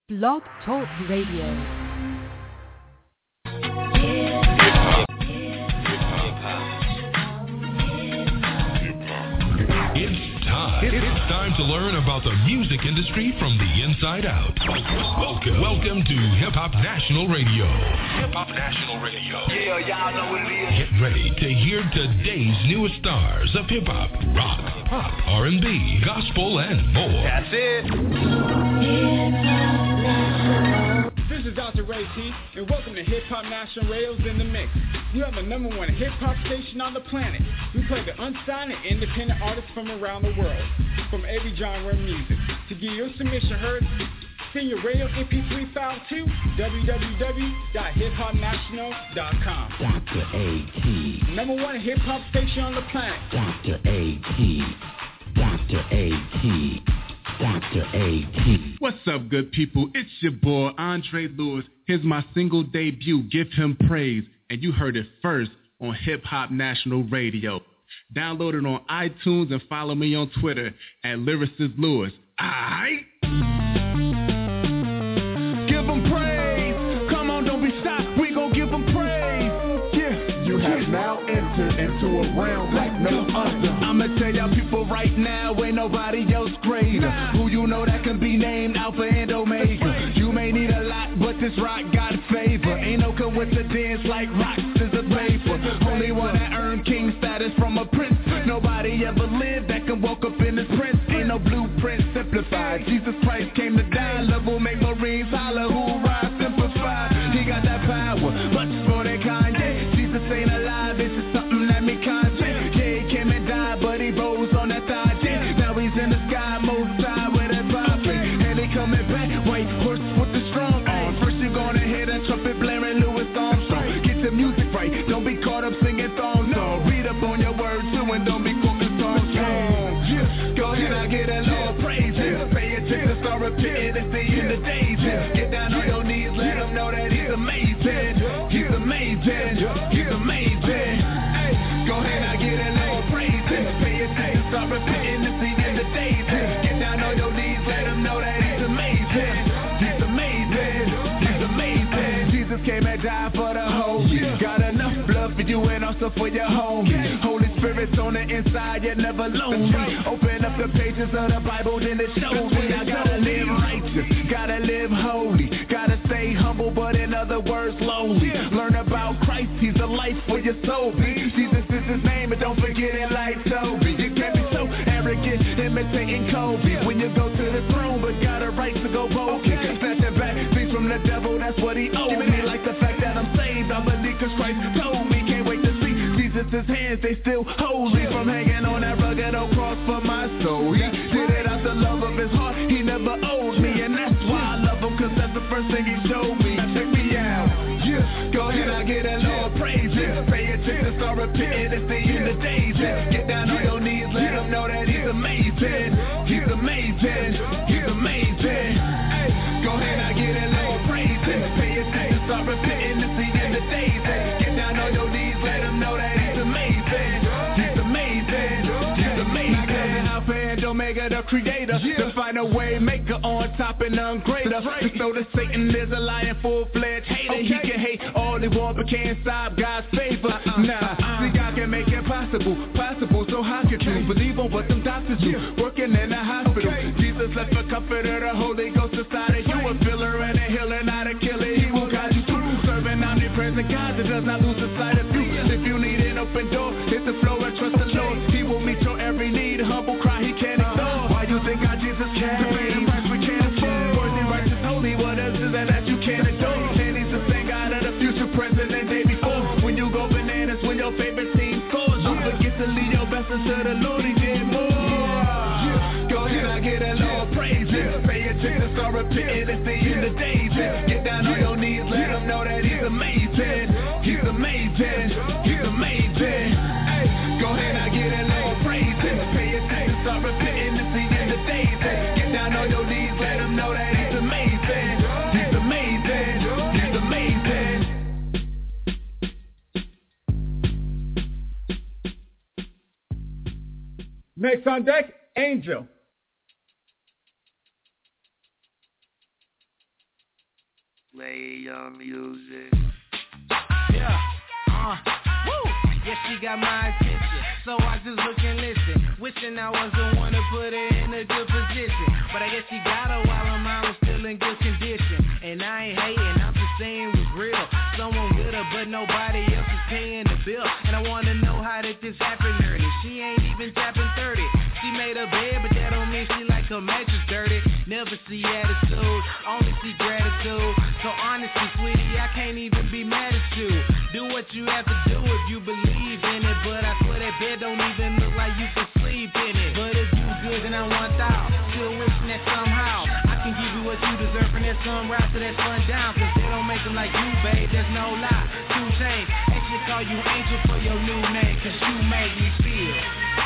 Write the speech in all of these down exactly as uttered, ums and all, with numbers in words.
Blog Talk Radio. It's time to learn about the music industry from the inside out. Welcome, welcome to Hip Hop National Radio. Hip Hop National Radio. Yeah, y'all know what it is. Get ready to hear today's newest stars of hip hop, rock, pop, R and B, gospel, and more. That's it. This is Doctor Ray T, and welcome to Hip Hop National Radio's In the Mix. You have the number one hip hop station on the planet. We play the unsigned and independent artists from around the world, from every genre of music. To get your submission heard, send your radio M P three file to w w w dot hip hop national dot com. Doctor A T. Number one hip hop station on the planet. Doctor A T. Doctor A T. Doctor A T. What's up, good people? It's your boy, Andre Lewis. Here's my single debut, Give Him Praise. And you heard it first on Hip Hop National Radio. Download it on iTunes and follow me on Twitter at Lyricist Lewis. Aight? Give him praise. Come on, don't be stopped. We gon' give him praise. Yeah. You have now entered into a realm like no other. I'ma tell y'all people right now, ain't nobody else greater. Who you know that can be named Alpha and Omega. You may need a lot, but this rock got favor. Ain't no coincidence like rocks is a paper. Only one that earned king status from a prince. Nobody ever lived that can walk up in his prince. Ain't no blueprint simplified. Jesus Christ came to die. Love will make Marines holler. Hoorah, simplify. He got that power, much more than Kanye. Jesus ain't alive, it's just something that me content. Yeah, he came and died, but he rose on that thigh. Yeah. Now he's in the sky, most high with that vibe. And he coming back, white horse with the strong arm. First you gonna hear that trumpet blaring, Louis Armstrong. Get the music right, don't be caught up singing thong song. Read up on your words too, and don't be quoting songs strong. Yeah. Go ahead, I get a little praise. Yeah. Pay attention, start repeating, it's the end of days. Yeah. Get down on your knees, let him know that he's amazing. He's amazing. He's amazing. Hey, go ahead, I get a little praise. Yeah. Pay attention, start repeating, it's the end of days. Yeah. Get down on your knees, let him know that he's amazing. He's amazing. He's amazing. Jesus came and died for the holy. Got enough blood for you and also for your homie. Holy Spirit's on the inside, you're never lonely. Open up the pages of the Bible, then it shows me I gotta live righteous, gotta live holy, gotta stay humble, but in other words, lowly. Learn about Christ, he's the life for your soul. Jesus is his name, and don't forget it like Toby. You can't be so arrogant, imitating Kobe. When you go to the throne, but got a right to go bold. Snatching back things from the devil, that's what he owed me. Like the fact that I'm saved, I believe cause Christ told me. Can't wait to see Jesus' hands, they still holy. From hanging on that rugged old cross for my soul. He did it out the love of his heart, he never owed me. And that's why I love him, cause that's the first thing he showed me. Now check me out, yeah. Go ahead, I get a little praise, yeah. Pay attention, start repeating, it's the end of days, yeah. Get down on your knees, let him know that he's amazing. He's amazing, he's amazing. Hey, go ahead, I get a little praise, yeah. Pay attention, start repeating, it's the end of days, yeah. Get down on your knees, let him know that he's amazing. He's amazing, he's amazing. Alpha and Omega, the creator, the final way maker, on top and none greater. Just know that Satan is a lying full-fledged hater. Okay. He can hate all he wants, but can't stop God's favor. Uh-uh. Nah, uh-uh. See, God can make it possible, possible. So how could you believe on what them doctors do? Yeah. Working in the hospital, okay. Jesus left a comforter, the Holy Ghost inside of you, a filler and a healer, not a killer. He will guide you through, serving omnipresent God that does not lose the sight of you. If you need an open door, hit the floor and trust the Lord. He will meet your every need, humble cry he can't ignore. Why you think God Jesus came? To pay the price we can't afford. Worthy, righteous, holy, what else is that that you can't adore? And he's the same God of the future, present, and day before. When you go bananas, when your favorite team scores, don't forget to lead your blessings to the Lord, he did more. Yeah. Go ahead, I get a little praise, yeah. Pay attention, start repeating, it's the end of days, yeah. Get down on your knees, let him know that he's amazing. He's amazing, he's amazing. Hey, go ahead, I get a little praise, yeah. Pay attention, start repeating, it's the end of days, yeah. Get down on your knees, let him know that he's amazing. He's amazing, he's amazing. Next on deck, Angel. Play your music. Yeah, uh, woo. Yeah, she got my attention, so I just look and listen. Wishing I was the one to put her in a good position, but I guess she got her while her mind was still in good condition. And I ain't hating, I'm just saying it was real. Someone with her, but nobody else is paying the bill. And I wanna know how did this happen, early. She ain't even tapping thirty. She made her bed, but that don't mean she like her mattress dirty. Never see attitude, only see gratitude. So honestly, sweetie, I can't even be mad at you. Do what you have to do if you believe in it. But I swear that bed don't even look like you can sleep in it. But if you good, then I want out. Still wishing that somehow I can give you what you deserve from that sunrise to that sundown. Cause they don't make them like you, babe, there's no lie. Two chains, they should call you Angel for your new name. Cause you make me feel.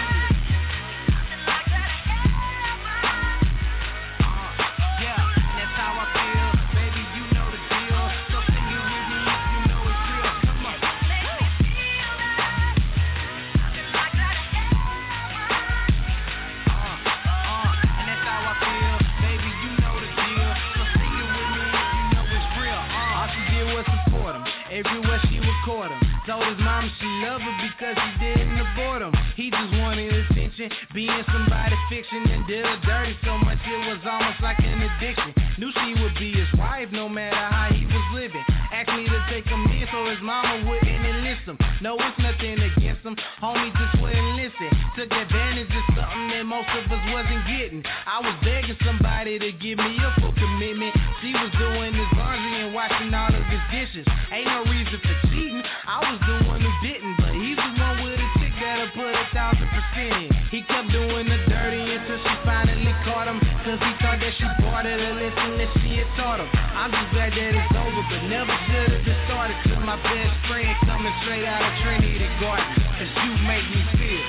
Everywhere she would court him. Told his mama she loved her because he didn't abort him. He just wanted attention, being somebody fiction and did her dirty so much it was almost like an addiction. Knew she would be his wife no matter how he was living. Asked me to take him in so his mama wouldn't enlist him. No, it's nothing against him, homie just wouldn't listen. Took advantage of something that most of us wasn't getting. I was begging somebody to give me a full commitment. She was doing his laundry and washing all of his dishes. Ain't no reason for cheating, I was the one who didn't. But he's the one with a chick that'll put a thousand percent in. He kept doing the dirty until she finally caught him. Cause he thought that she bought it a lesson that she had taught him. I'm just glad that it's over, but never should have been started. Till my best friend coming straight out of Trinity Garden. Cause you make me feel.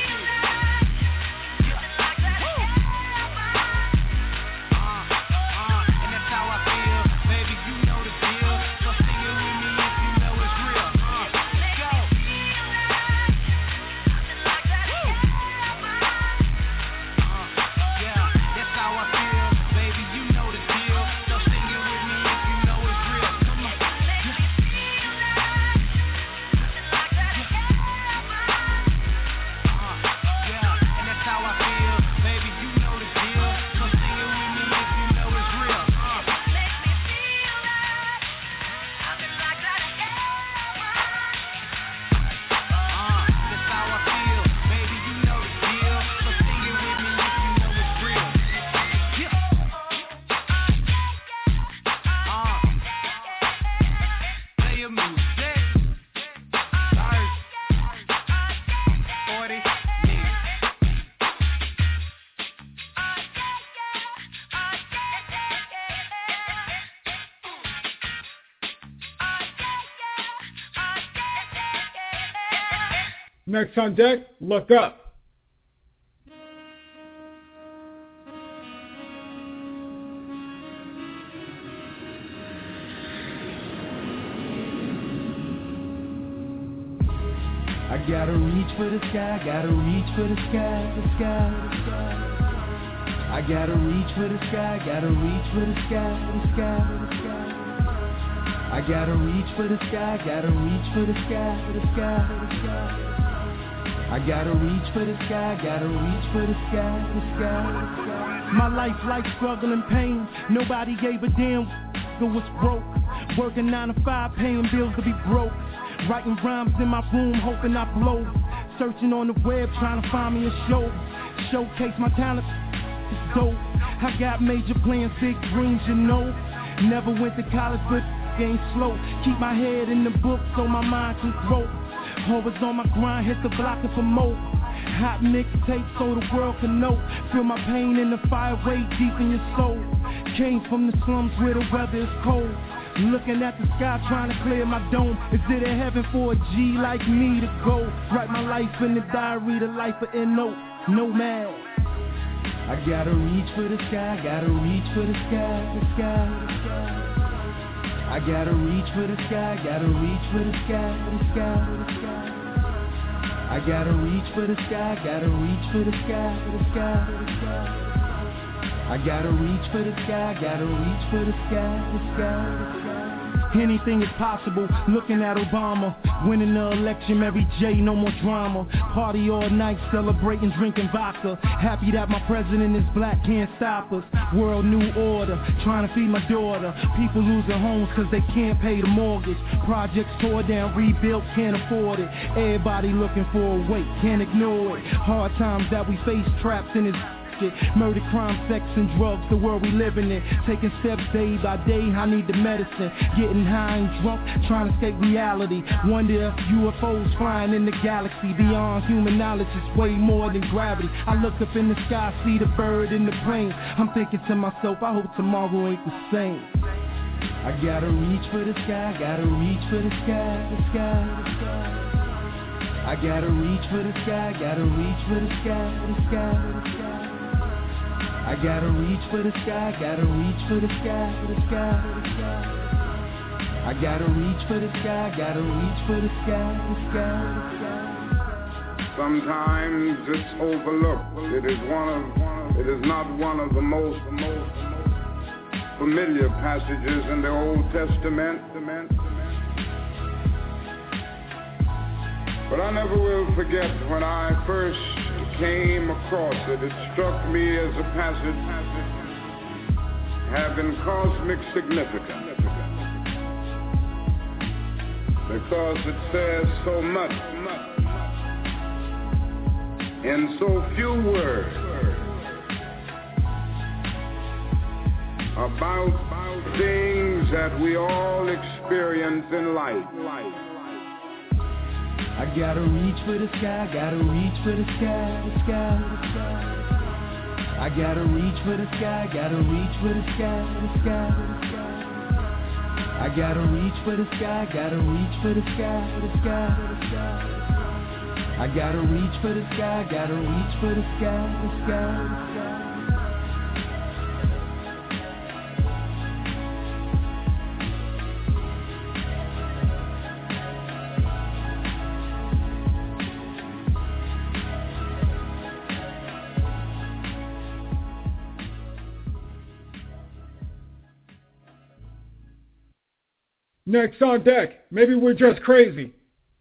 Next on deck, Look Up. I gotta reach for the sky, gotta reach for the sky, the sky, the sky. I gotta reach for the sky, gotta reach for the sky, the sky, the sky. I gotta reach for the sky, gotta reach for the sky, the sky, the sky. I gotta reach for the sky, gotta reach for the sky, the sky, the sky. My life like struggle and pain. Nobody gave a damn who was broke. Working nine to five, paying bills to be broke. Writing rhymes in my room, hoping I blow. Searching on the web, trying to find me a show. Showcase my talent, it's dope. I got major plans, big dreams, you know. Never went to college, but game slow. Keep my head in the book so my mind can grow. Always on my grind, hit the block and promote. Hot mixtape so the world can know. Feel my pain in the fire way deep in your soul. Came from the slums where the weather is cold. Looking at the sky trying to clear my dome. Is it a heaven for a G like me to go? Write my life in the diary, the life of N O, nomad. I gotta reach for the sky, gotta reach for the sky, the sky, the sky. I gotta reach for the sky, gotta reach for the sky, the sky, the sky. I gotta reach for the sky, gotta reach for the sky, the sky, the sky. I gotta reach for the sky, gotta reach for the sky, the sky, the sky. Anything is possible. Looking at Obama, winning the election, Mary J, no more drama. Party all night, celebrating, drinking vodka. Happy that my president is black, can't stop us. World new order, trying to feed my daughter. People losing homes cause they can't pay the mortgage. Projects tore down, rebuilt, can't afford it. Everybody looking for a way, can't ignore it. Hard times that we face, trapped in this shit. Murder, crime, sex, and drugs, the world we living in. Taking steps day by day, I need the medicine. Getting high and drunk, trying to escape reality. Wonder if U F Os flying in the galaxy. Beyond human knowledge, it's way more than gravity. I look up in the sky, see the bird in the plane. I'm thinking to myself, I hope tomorrow ain't the same. I gotta reach for the sky, gotta reach for the sky, the sky, the sky. I gotta reach for the sky, gotta reach for the sky, the sky, the sky. I gotta reach for the sky, gotta reach for the sky, the sky, the sky. I gotta reach for the sky, gotta reach for the sky, the sky, the sky. Sometimes it's overlooked. It is one of, it is not one of the most, the most familiar passages in the Old Testament. But I never will forget when I first came across it. It struck me as a passage having cosmic significance, because it says so much in so few words about things that we all experience in life. I gotta reach for the sky, gotta reach for the sky, the sky, the sky. I gotta reach for the sky, gotta reach for the sky, the sky, the sky. I gotta reach for the sky, gotta reach for the sky, the sky, the sky. I gotta reach for the sky, gotta reach for the sky, the sky, the sky. Next on deck, maybe we're just crazy.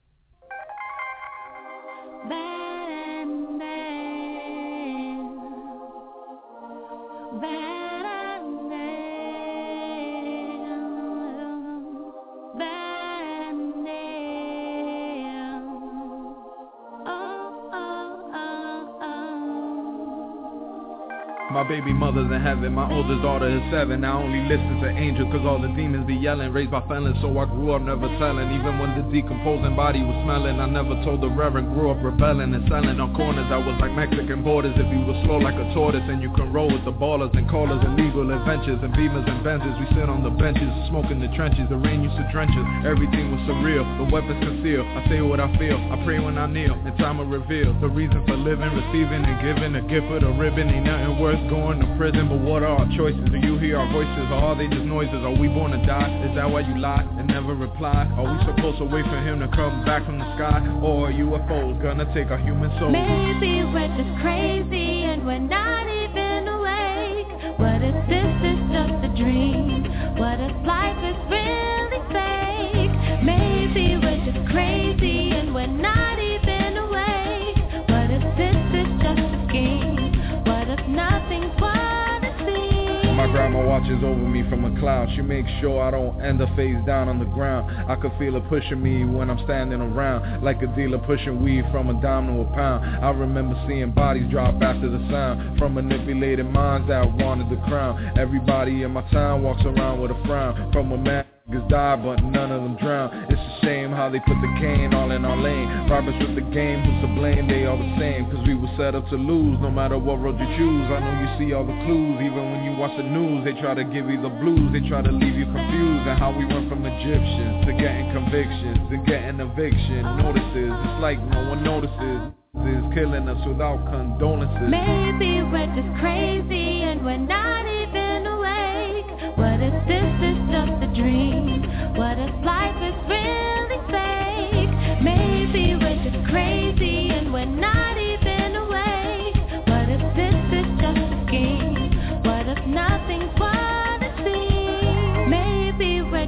My baby mother's in heaven, my oldest daughter is seven. I only listen to angels cause all the demons be yelling. Raised by felons, so I grew up never telling. Even when the decomposing body was smelling, I never told the reverend. Grew up rebelling and selling on corners. I was like Mexican borders. If you were slow like a tortoise, and you can roll with the ballers and callers and legal adventures and beamers and Benzes. We sit on the benches, smoking the trenches. The rain used to drench us, everything was surreal. The weapons concealed, I say what I feel. I pray when I kneel, and time will reveal the reason for living, receiving and giving. A gift with a ribbon, ain't nothing worth going to prison, but what are our choices? Do you hear our voices, or are they just noises? Are we born to die? Is that why you lie and never reply? Are we supposed to wait for him to come back from the sky? Or are U F Os gonna take our human soul? Maybe we're just crazy and we're not even awake. What if this is just a dream? What if life is really fake? Maybe we're just crazy and we're not even awake. What if this is just a scheme? What if nothing's what it seems? My grandma watches over me from a cloud. She makes sure I don't end up face down on the ground. I could feel her pushing me when I'm standing around, like a dealer pushing weed from a dime to a pound. I remember seeing bodies drop after the sound from manipulated minds that wanted the crown. Everybody in my town walks around with a frown. From a man niggas die, but none of them drown. It's a shame how they put the cane all in our lane. Robbers with the game, who's to blame? They all the same, cause we were set up to lose no matter what road you choose. I know you see all the clues, even when you watch the news. They try to give you the blues, they try to leave you confused. And how we went from Egyptians to getting convictions to getting eviction notices. It's like no one notices. Is killing us without condolences. Maybe we're just crazy and we're not even awake. What if this is just a dream? What if life is really fake? Maybe we're just crazy and we're not even awake. What if this is just a scheme? What if nothing's what it seems? Maybe we're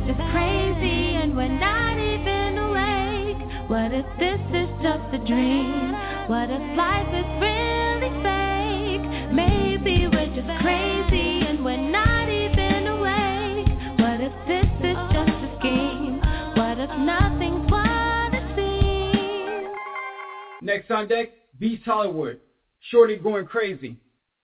we're just crazy and we're not even awake? What if this is just a dream? What if life is really fake? Maybe we're just crazy and we're not even awake. What if this is just a scheme? What if nothing's what it seems? Next on deck, Beast Hollywood, Shorty Going Crazy.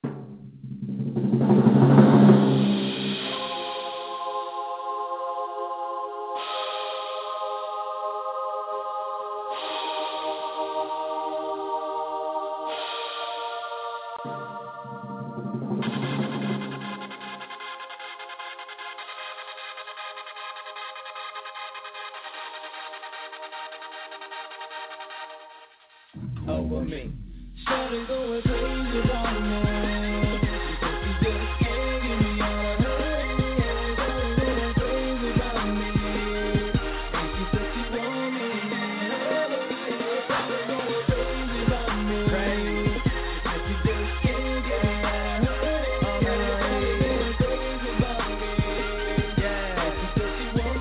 Over me. Shawty going crazy about me. She just can't get me out of her. Shawty going crazy about me. And she said she want me. Shawty going crazy about me. Crazy. And she just can't get me out of her. Shawty going crazy about me. Yeah. And she said she want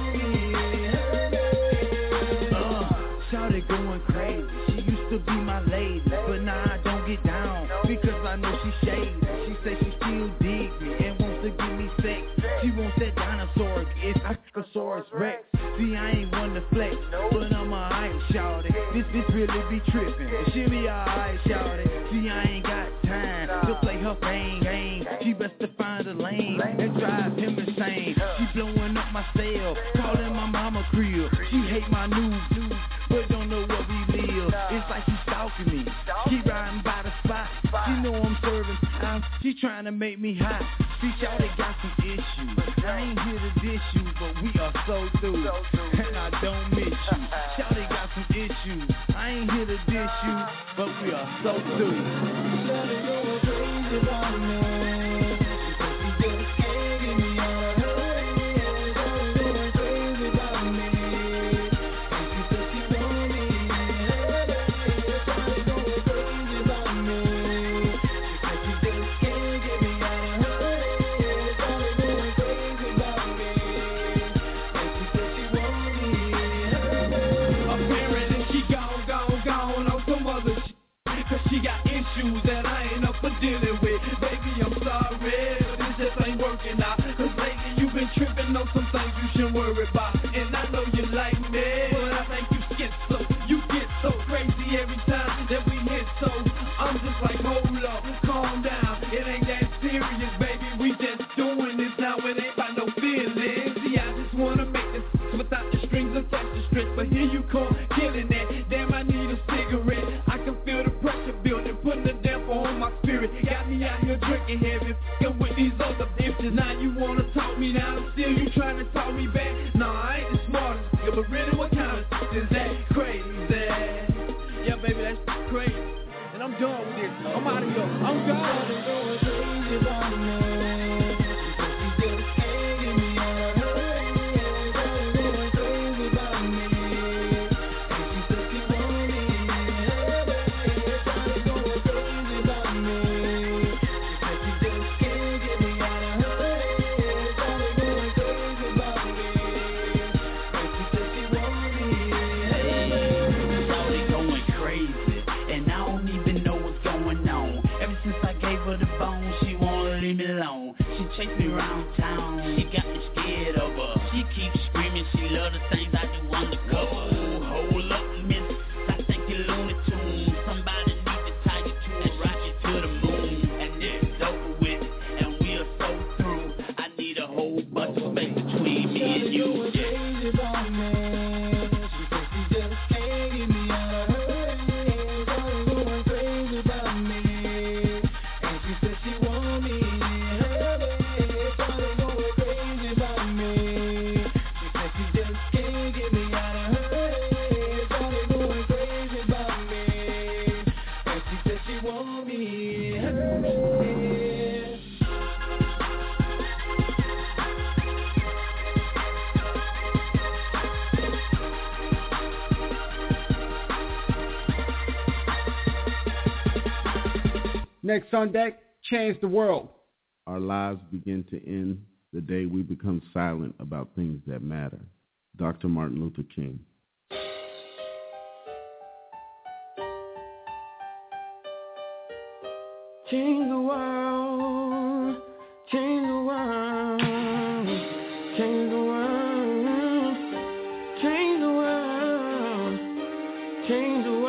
me. Uh, Shawty going crazy. To be my lady, but now I don't get down because I know she shady. She say she still dig me and wants to give me sex. She wants that dinosaur, it's Ikosaurus Rex. See, I ain't one to flex, but I'm a ice shawty. This bitch really be tripping. She be a ice shawty. See, I ain't got time to play her fame game. She best to find a lane and drive him insane. She blowing up my cell, calling my mama crib. She hate my news, but don't know what we live. It's like she stalking me. She riding by the spot. She know I'm serving time. She trying to make me hot. See, y'all they got some issues. I ain't here to dish you, but we are so through. And I don't miss you. Y'all they got some issues. I ain't here to dish you, but we are so through. Y'all they going crazy about me. She got issues that I ain't up for dealing with. Baby, I'm sorry, but this just ain't working out. Cause lately you've been tripping on some things you shouldn't worry about. And I know you like me, but I think you skip so. You get so crazy every time that we hit so. I'm just like, hold up, calm down. It ain't that serious, baby. We just doing this now. It ain't about no feelings. See, I just wanna make this without the strings attached to strips. But here you come, killing that. Damn, I need a cigarette. I can feel the pressure building, putting a damper on my spirit. Got me out here drinking heavy, f***ing with these other bitches. Now you wanna talk me down, still you trying to talk me back. Nah, I ain't the smartest, yeah, but really what kind of shit is that? Crazy. Yeah, baby, that's crazy. And I'm done with this. I'm out of here. I'm done. Chase me around town, she got me scared of her. She keeps screaming, she love the things I do undercover. Ooh, hold up, miss, I think you're Looney Tunes. Somebody need to tie you to and rock you to the moon. And it's over with, and we are so through. I need a whole bunch of space between me and you. Yeah. Next on deck, Change the World. Our lives begin to end the day we become silent about things that matter. Doctor Martin Luther King. Change the world, change the world, change the world, change the world, change the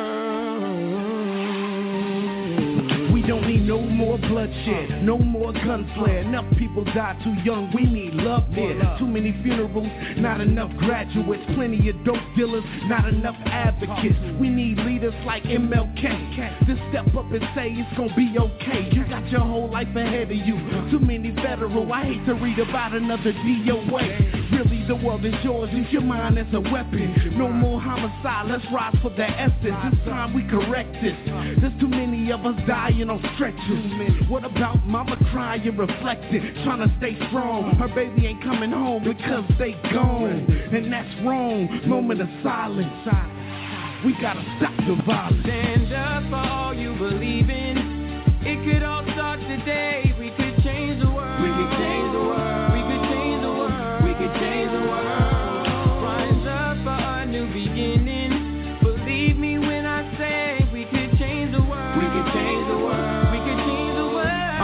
world. We don't need no more bloodshed, no more gunfare. Enough people die too young, we need love there. Too many funerals, not enough graduates. Plenty of dope dealers, not enough advocates. We need leaders like M L K to step up and say it's gonna be okay. You got your whole life ahead of you. Too many federal, I hate to read about another D O A. Really, the world is yours, use your mind as a weapon. No more homicide, let's rise for the essence. It's time we correct this. There's too many of us dying on stretchers. What about mama crying, reflecting, trying to stay strong? Her baby ain't coming home because they gone, and that's wrong. Moment of silence. We gotta stop the violence. Stand up for all you believe in. It could all start today. We could change the world. We could change the world. We could change the world. We could change the world. Rise up for a new beginning. Believe me when I say we could change the world. We could change the world. We could change the world.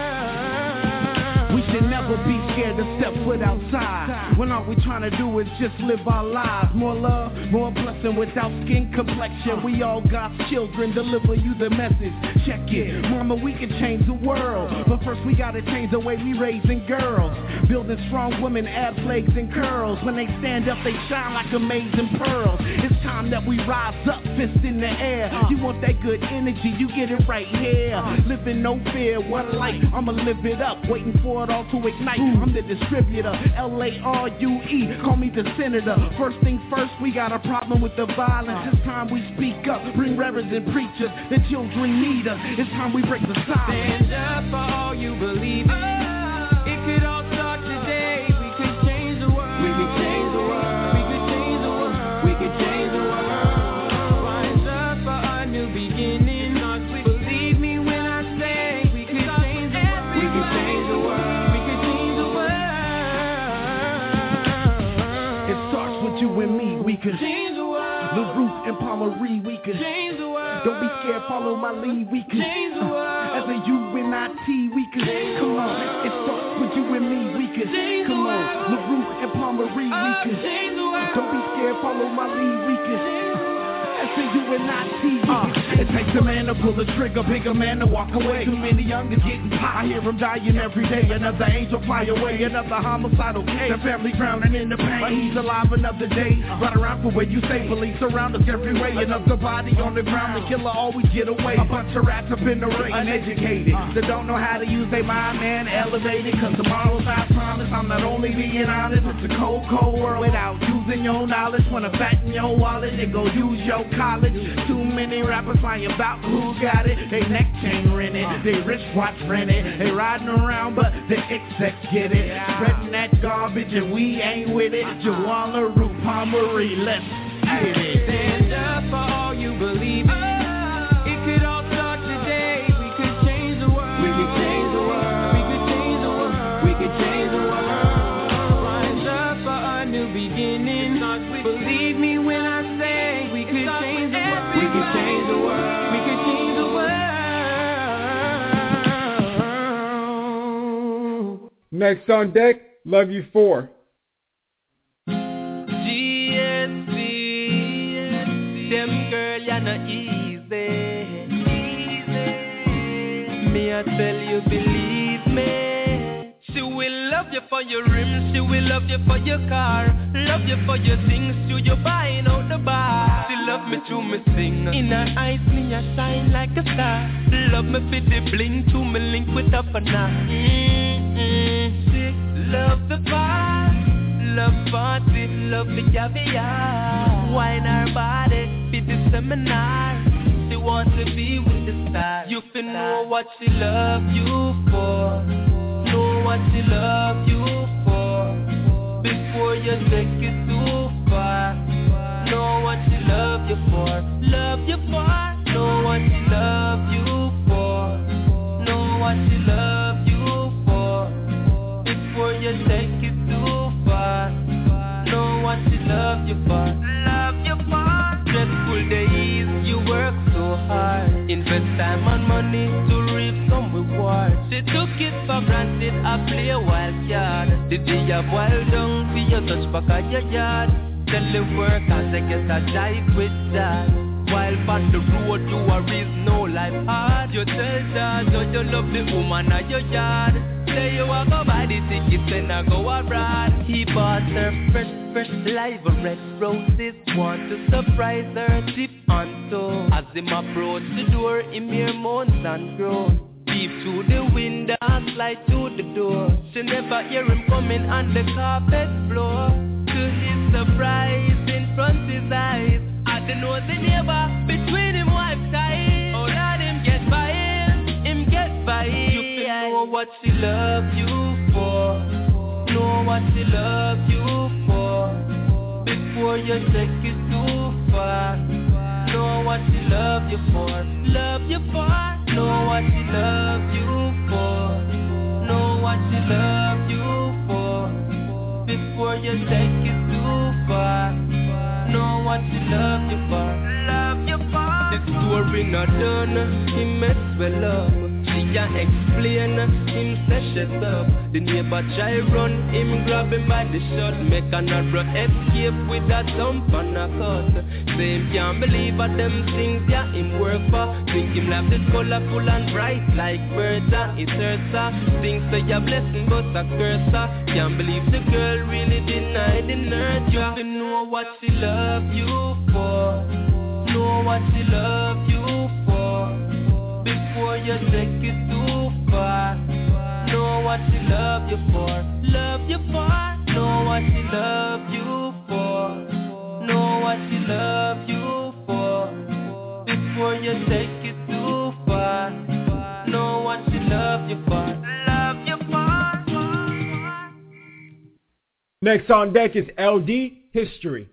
Uh, we should never be scared to step foot outside. When all we trying to do is just live our lives. More love, more blessing without skin complexion. We all God's children, deliver you the message. Check it, mama, we can change the world. But first we gotta change the way we raising girls. Building strong women, abs, legs, and curls. When they stand up, they shine like amazing pearls. It's time that we rise up, fist in the air. You want that good energy, you get it right here. Living no fear, one life, I'ma live it up. Waiting for it all to ignite, I'm the distributor. L A R U E, call me the senator. First things first, we got a problem with the violence. It's time we speak up, bring reverends and preachers. The children need us, it's time we break the silence. Stand up for all you believe in. It could all start today. We could change the world. We could change the world. We could change the world. We could change the world. Rise up for a new beginning. Believe me when I say we could change the world. We could change the world. We could change the world. It starts with you and me. We could change the world. The Root and Palmery. We could change the world. Don't be scared. Follow my lead. We could change the world. As a U N I T. We could come on. It starts with you and me. We could come on. The Root and Palmery. We could don't be scared. Follow my lead. We could. S A U N I T. Uh, it takes a man to pull the trigger, bigger man to walk away. Too many youngins getting pie, I hear them dying every day. Another angel fly away, another homicidal case. The family drowning in the pain, but he's alive another day. Ride around for where you stay, police around us every way. Another body on the ground, the killer always get away. A bunch of rats up in the ring, uneducated, that don't know how to use their mind, man, elevated. Cause tomorrow's I promise, I'm not only being honest. It's a cold, cold world without using your knowledge. Wanna fatten your wallet and go use your college. Too many rappers lying about who got it. They neck chain rented, they wristwatch rented. They riding around but the execs get it. Spreading that garbage and we ain't with it. Joanna Root Palmery, let's get it. Stand up for all you believe in. It could all start today. We could change the world. We could change the world. We could change the world. We could change the world. Rise up for a new beginning. Believe me when I say we could change the world. We could change the world. We could change the world. Next on deck, Love You For. G N C, them girl, you're not easy. Me, I tell you, believe me. She will love you for your rims, she will love you for your car, love you for your things, to your buying out the bar. She love me to me sing, in her eyes me I shine like a star. Love me for the bling, to me link with her for now. Mm-hmm. She love the bar, love party, love the caviar. Wine her body, be the seminar. She wants to be with the stars. You can know what she love you for. Know what she love you for. Before you take it too far. Know what she love you for. Love you for. Know what she love you for. Know what she love you for. Before you a play a wild card. The day of wild down, see you touch back at your yard. Tell the workers they get a jive with that. While on the road you are reason no life hard. You tell that how you love the woman at your yard. Say you a go buy the tickets and I go abroad. He bought her fresh, fresh live red roses. Want to surprise her, tip on toe. As him approach the door, him hear moans and groans. Peep through the window and slide through the door. She never hear him coming on the carpet floor. To his surprise, in front his eyes, I don't know the neighbor between him wife ties. Oh Lord, him get by him, him get by him. You feel know what she love you for. Know what she love you for. Before you take it too far. Know what she love you for. Love you for. Know what she love you for. Know what she love you for. Before you take it too far. Know what she love you for. Love you for. The story not done. He mess well up. She can't explain. Him say shut up. The neighbor try run. Him grab him by the shirt. Make another escape with a thump and a cut. Say him can't believe what them things yeah him work for. Think him life is colorful and bright like Bertha. It hurts her. Think say a blessing but a curse her. Can't believe the girl really denied the nurture. You know what she love you for. Know what she love you for. Before you take it too far. Know what she love you for. Love you for. Know what she love you for. Know what she love you for. Before you take it too far. Know what she love you for. Love you for. Next on deck is L D History.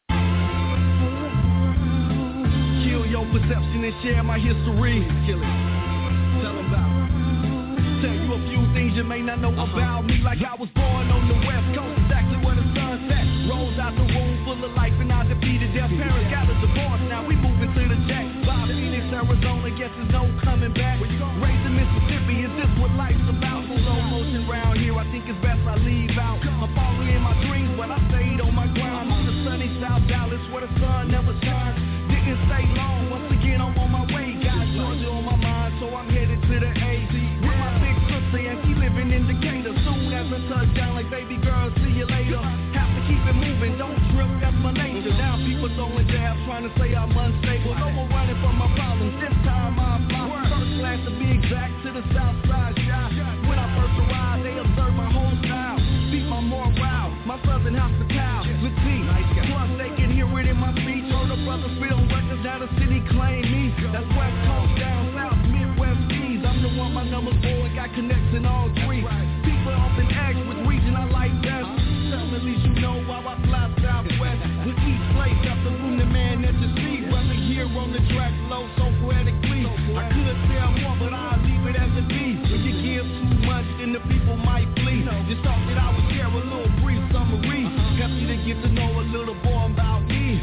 Kill your perception and share my history. Kill it. Tell them about it. Tell you a few things you may not know uh-huh. about me. Like I was born on the west coast, exactly where the sun set. Rose out the womb full of life and I defeated their parents. Got a divorce, now we moving to the jack. By Phoenix, Arizona, guess there's no coming back. Raised in Mississippi, is this what life's about? Slow motion round here, I think it's best I leave out. I'm falling in my dreams, but I stayed on my grind. I'm on the sunny South Dallas where the sun never shines. Didn't stay long, once again I'm on my way. Got Georgia on my mind, so I'm headed to the A. With my big sister and she living in Decatur. Soon as I touch down like baby girl, see you later. Have to keep it moving, don't trip, that's my nature. Now people throwing jabs, trying to say I'm unstable. No more running from my problems, this time I'm fly. First class to be exact, to the south side shot. When I first arrived, they observed my whole style. Beat my morale, my southern hospitality. Plus they can hear it in my speech. Heard a brother spit on records, now the city claim me. That's west coast, down south, midwest keys. I'm the one my numbers for, got connects in all three. People often ask which region I like best. Tell me at least you know why I fly southwest. With each place, got the room the man that you see. Brother here on the track, low, so poetically. I could say more, but I'll leave it as it be. When you give too much, then the people might flee. Just thought that I would share a little brief summary. Got you to get to know a little more about me.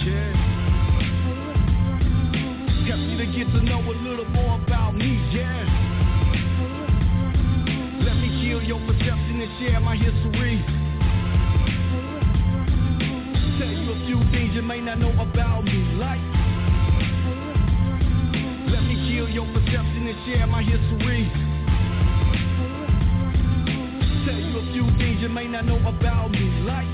Got you to get to know a little more about me, yeah. Let me kill your perception and share my history. Tell you a few things you may not know about me, like. Let me kill your perception and share my history. Tell you a few things you may not know about me, like.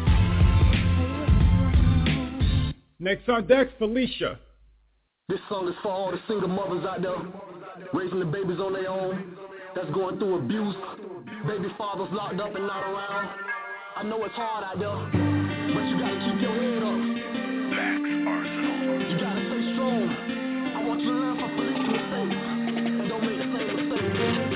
Next on deck, Felicia. This song is for all the single mothers out there, raising the babies on their own, that's going through abuse, baby fathers locked up and not around. I know it's hard out there, but you gotta keep your head up. Black Arsenal. You gotta stay strong. I want you to learn from police mistakes. Don't make the same mistake.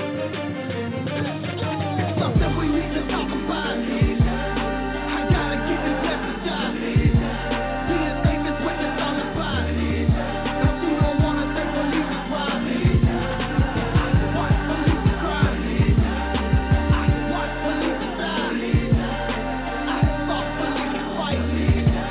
Something we need to talk about. I gotta get this message out. Being safe is what it's all about. Cause you don't wanna take police crime. I watch police crime. I watch police die. I saw police fight.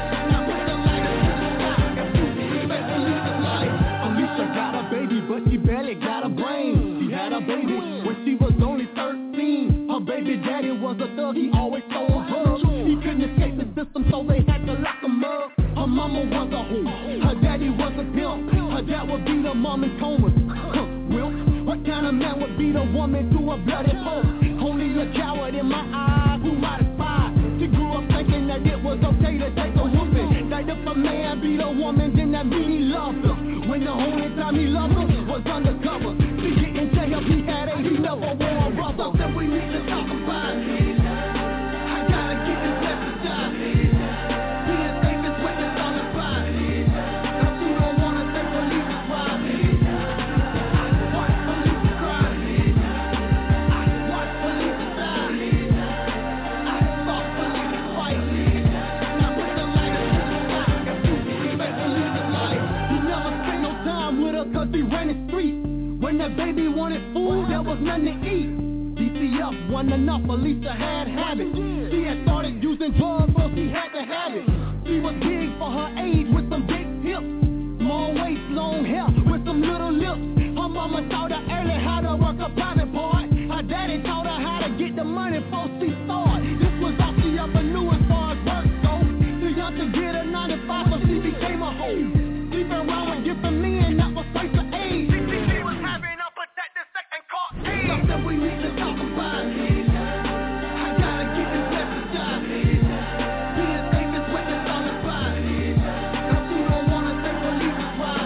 system, so they had to lock them up. Her mama was a hoe, her daddy was a pimp. Her dad would beat her mom in comas. Well, what kind of man would beat a woman through a bloody pulse? Only a coward in my eyes who might aspire. She grew up thinking that it was okay to take a whooping. That if a man beat a woman, then that mean he loved her. When the only time he loved her was undercover. She didn't tell him he had a, he never wore a rubber. Something we need to talk about. I gotta get this message out. Being safe is what it's all about. Cause you don't wanna take police to cry. Watch police cry. Watch police die. I saw police fight. Now put the light in the sky. Respect police life. He never spent no time with her cause he ran the street. When that baby wanted food, there was nothing to eat. D C F wasn't enough, Lisa had habits. She had started using drugs, so she had to have it. She was big for her age with some big hips. Small waist, long hair, with some little lips. Her mama taught her early how to work a private part. Her daddy taught her how to get the money before she started. This was all she ever knew as far as work goes. Too young to get a nine to five, so she became a hoe. Sleeping around with different men, that was place of age. She was having a protected second court case. Something we need to talk about. I gotta get this message out. Being safe is what it's all about. Cause you don't wanna take police to cry.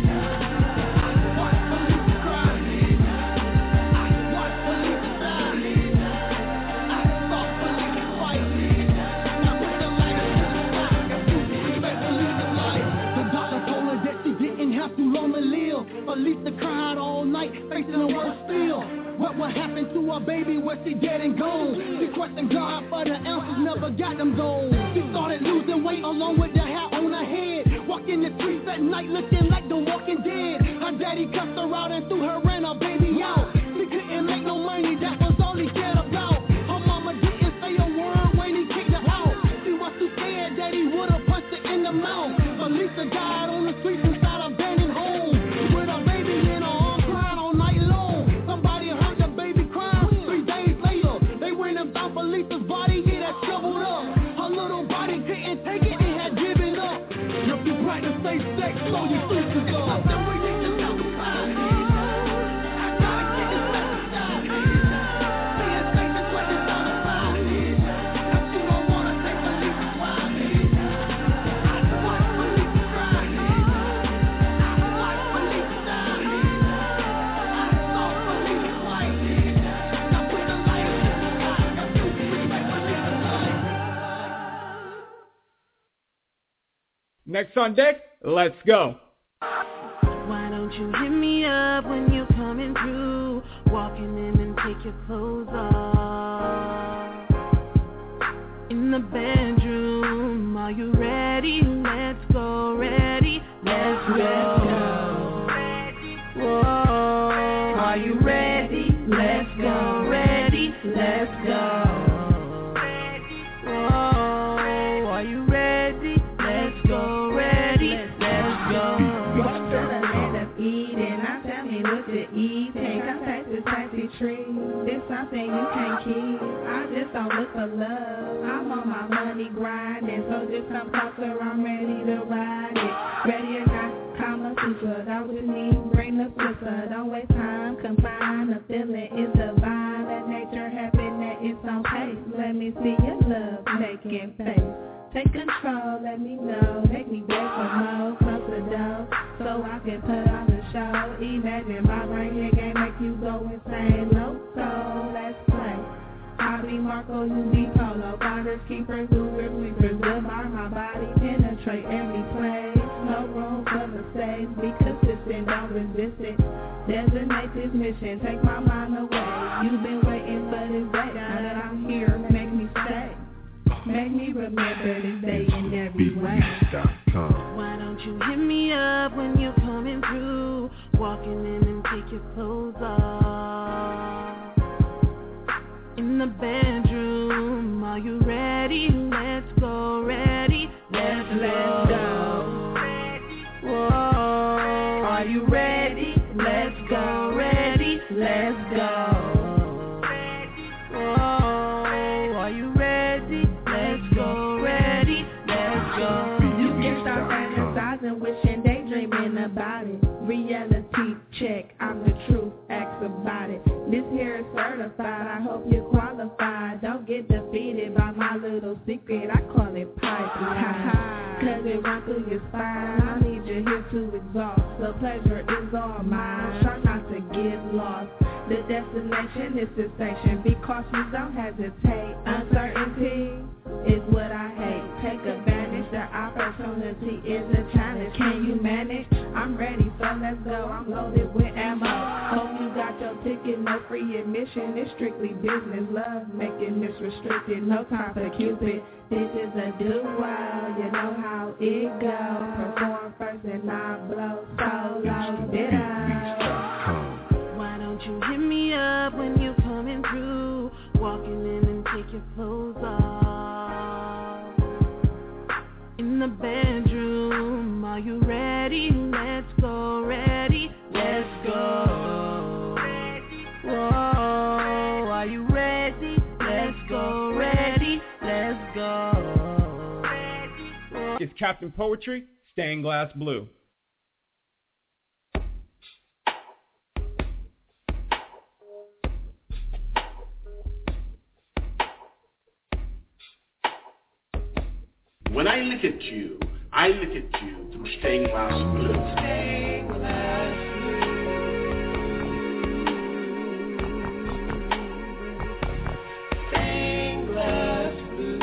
Watch police cry. Watch police die. I saw police fight. Now put the light in the sky. Respect police life. The doctor told her that she didn't have too long to live. Lisa cried all night, facing the worst still. What would happen to her baby? Was she dead and gone? She questioned God for the answers, never got them gold. She started losing weight along with the hair on her head. Walking the streets at night looking like the Walking Dead. Her daddy cussed her out and threw her and her baby out. She couldn't make no money, that was all he cared about. Her mama didn't say a word when he kicked her out. She was too scared that he would've punched her in the mouth. But Lisa died on the streets inside a abandoned home. With her baby in her arms crying all night long. Somebody heard the baby crying. Three days later, they went and found Lisa's body, it had shriveled up. Her little body couldn't take it, it had given up. If you practice safe sex, so you sleep to go. Then we need to talk about it. I gotta get this message out. Being safe is what it's all about. Cause you don't wanna take police to cry. Watch police cry. Watch police die. I saw police fight. Now put the light in the sky. Respect police life. Next on deck, let's go. Why don't you hit me up when you're coming through? Walking in and take your clothes off. In the bedroom, are you ready? Let's go, ready? Let's go. Whoa, are you ready? Let's go, ready? Let's go. Whoa, are you ready? Let's go, ready? Let's go. Walk to the land of Eden, now tell me what to eat. Take a taste this fancy tree. It's something you can't keep. I just don't look for love. I'm on my money grinding, so just come closer. I'm ready to ride it. Ready or not, Kama Sutra, go with me. Bring the flipper, don't waste time. Combine the feeling is divine. Let nature happen, that it's on pace. Let me see your love making face. Take control, let me know. Make me beg for more. Close the door, so I can put on the show. Imagine my brain here game make you go insane. Loco, let's play. I'll be Marco, you be Polo. Finders, keepers, movers, sweepers. Good mark, my body penetrate every place. No room for mistakes. Be consistent, don't resist it. Designate this mission, take my mind away. You've been waiting for this day. Now that I'm here, make me stay. Make me remember this day in every way. Why don't you hit me up when you're coming through? Walking in and take your clothes off. In the bedroom, are you ready? Let's go, ready? Let's, let's go. Whoa, are you ready? Let's go, ready? Let's go. Whoa, are you ready? Let's go, ready? it run through your spine. I need you here to exhaust. The pleasure is all mine. Try not to get lost. The destination is sensation. Be cautious, don't hesitate. Uncertainty is what I hate. Take advantage. The opportunity is a challenge. Can you manage? I'm ready, so let's go. I'm loaded with ammo. Hope you got your ticket. No free admission. It's strictly business. Love making this restricted. No time for Cupid. This is a duo. You know how it goes. Perform first and I blow solo. Ditto. Why don't you hit me up when you coming through? Walking in and take your clothes off. In the bedroom, are you ready? Let's go, ready? Let's go. Whoa, are you ready? Let's go, ready? Let's go. It's Captain Poetry, Stained Glass Blue. When I look at you, I look at you through stained glass blue. Stained glass blue. Stained glass blue.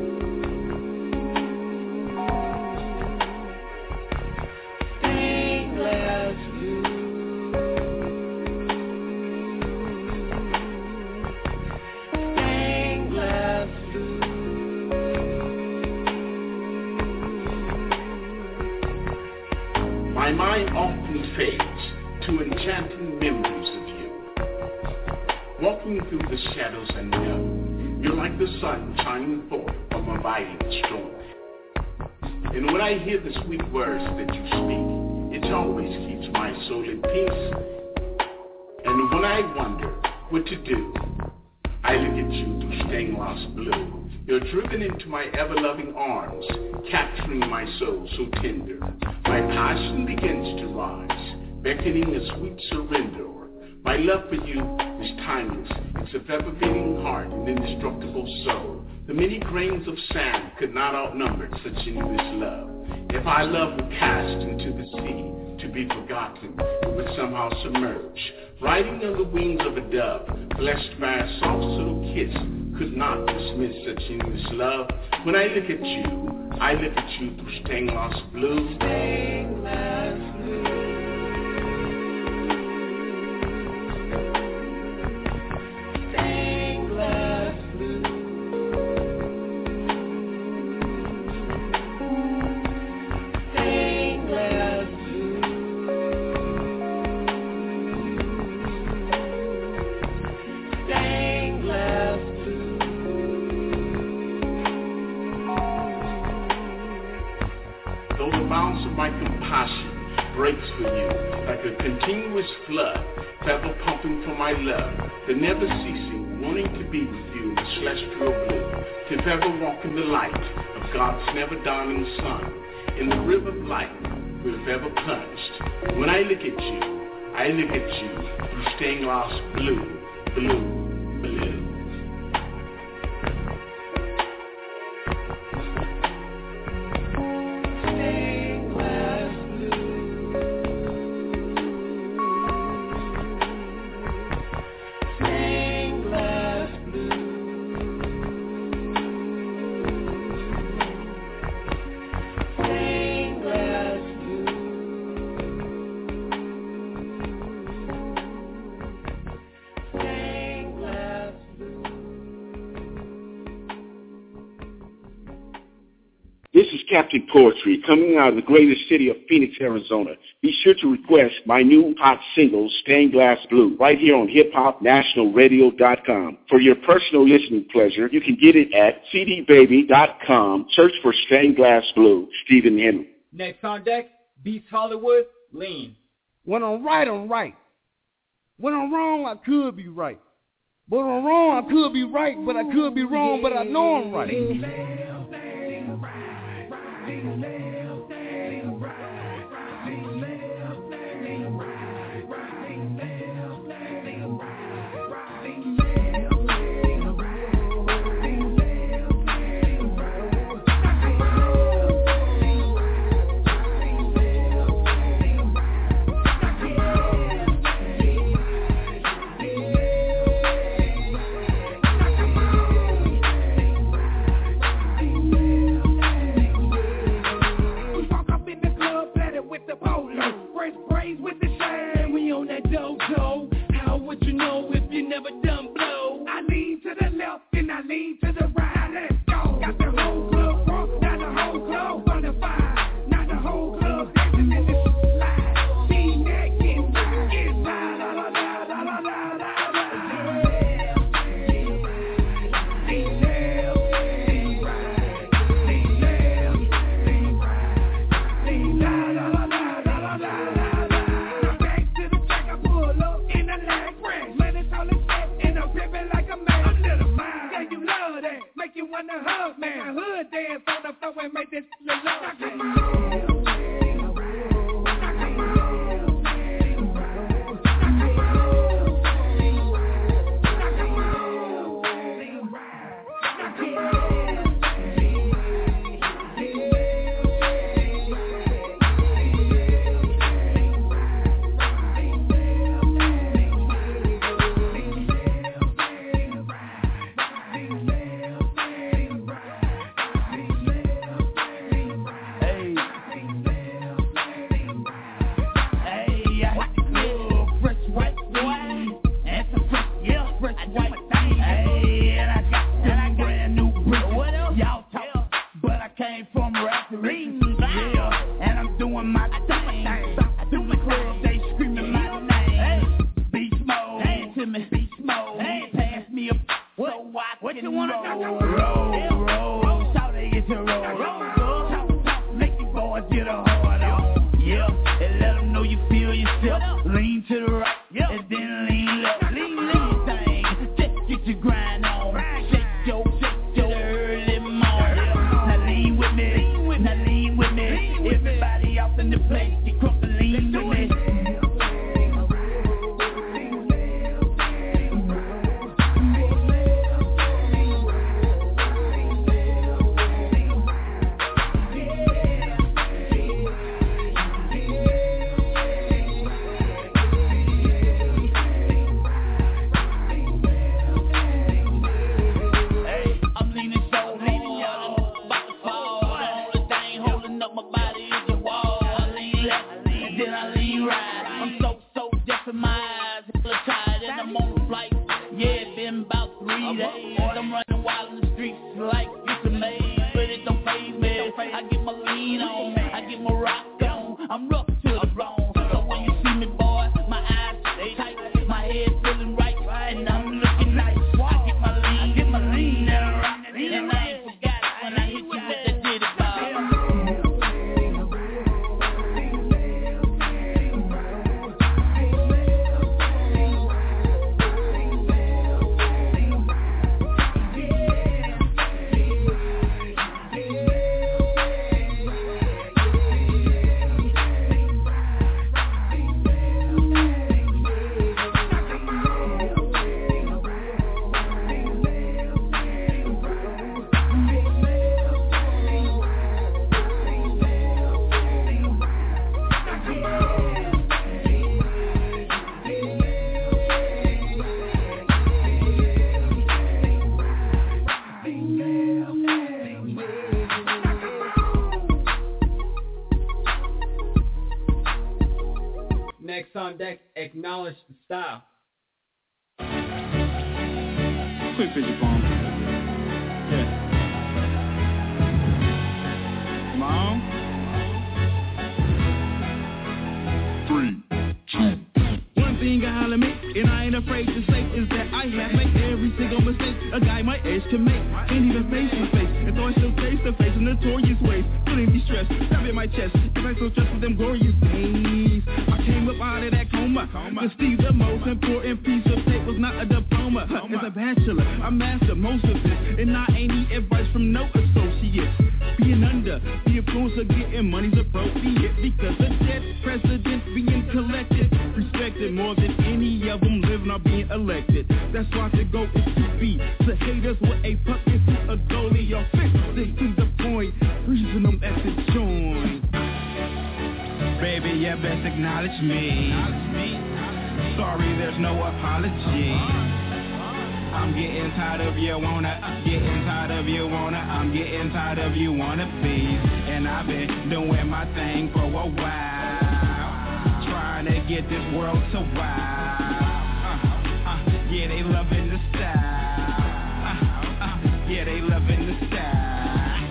Stained glass blue. Stained glass blue. My mind often fades to enchanting memories of you. Walking through the shadows I know, you're like the sun shining forth from a violent storm. And when I hear the sweet words that you speak, it always keeps my soul in peace. And when I wonder what to do, I look at you through stained glass blue. You're driven into my ever-loving arms, capturing my soul so tender. My passion begins to rise, beckoning a sweet surrender. My love for you is timeless. It's a ever-beating heart and indestructible soul. The many grains of sand could not outnumber such enormous love. If our love were cast into the sea to be forgotten, it would somehow submerge. Riding on the wings of a dove, blessed by a soft little kiss, could not dismiss such endless love. When I look at you, I look at you through stained glass blue. Stained glass blue. Stained glass blue. Stained glass blue. Stained glass blue. Though the bounds of my compassion breaks for you like a continuous flood, ever pumping for my love, the never ceasing, wanting to be with you in the celestial blue, to ever walk in the light of God's never dawning sun, in the river of light we've ever plunged. When I look at you, I look at you through stained glass blue, blue, blue. Captain Poetry, coming out of the greatest city of Phoenix, Arizona. Be sure to request my new hot single, Stained Glass Blue, right here on hip hop national radio dot com. For your personal listening pleasure, you can get it at c d baby dot com. Search for Stained Glass Blue, Stephen Henry. Next on deck, Beats Hollywood, Lean. When I'm right, I'm right. When I'm wrong, I could be right. But when I'm wrong, I could be right, but I could be wrong, but I know I'm right. the vibe. Now the whole club dancing in this slide. See that get wild, get wild, la la la la la la la. Make you wanna hug, man. My hood dance on the floor and make this love. Now come on. Acknowledge the style. Quick picture phone. Yeah. Mom. Three, two. One thing I holler me, and I ain't afraid to say, is that I have made every single mistake a guy my age can make. Ain't even face to face, and so I still face to face in notorious ways. Feeling distressed, stabbing my chest, cause I so stressed with them glorious days. I came up out of that coma, to see the most important piece of tape was not a diploma. As a bachelor, I mastered most of this, and I ain't need advice from no associates. Being under the influence of getting money's appropriate, because the dead presidents being collected, respected more than any of them living or being elected. That's why the goal is to be the haters with a puck into a goalie, or fix it to the point, freezing them at the joint. Baby, you best acknowledge me. Sorry, there's no apology. I'm getting tired of you wanna, getting tired of you wanna, I'm getting tired of you wanna be. And I've been doing my thing for a while, trying to get this world to wow. Uh, uh, yeah, they loving the style. Uh, uh, yeah, they loving the style. Well,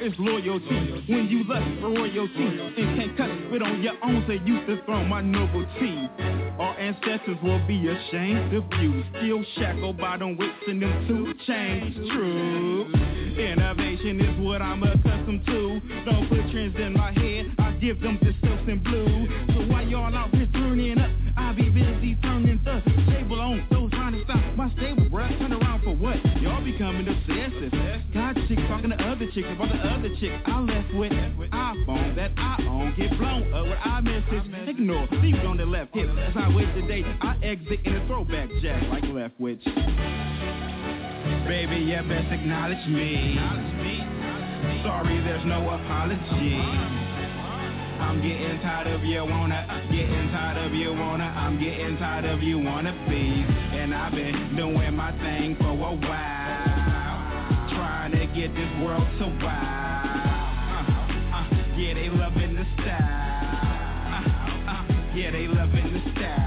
is loyalty. When you lust for royalty and can't cut spit on your own, say you dethrone my noble team. Our ancestors will be ashamed of you. Still shackled by them whips and them two chains. True. Innovation is what I'm accustomed to. Don't put trends in my head, I give them the silks and blue. So while y'all out here turning up, I be busy turning the table on those trying to stop my stable, bruh. Turn around for what? Y'all becoming obsessive. Got chicks talking to other chicks about the other chick I left with. iPhone that I own, get blown up with iMessage. Ignore, leave it on the left hip. As I wait today, I exit in a throwback jack like left witch. Baby, you best acknowledge me. Sorry, there's no apology. I'm getting tired of you wanna, getting tired of you wanna, I'm getting tired of you wanna be. And I've been doing my thing for a while, trying to get this world to wow. Uh, uh, yeah, they loving the style. Uh, uh, yeah, they loving the style.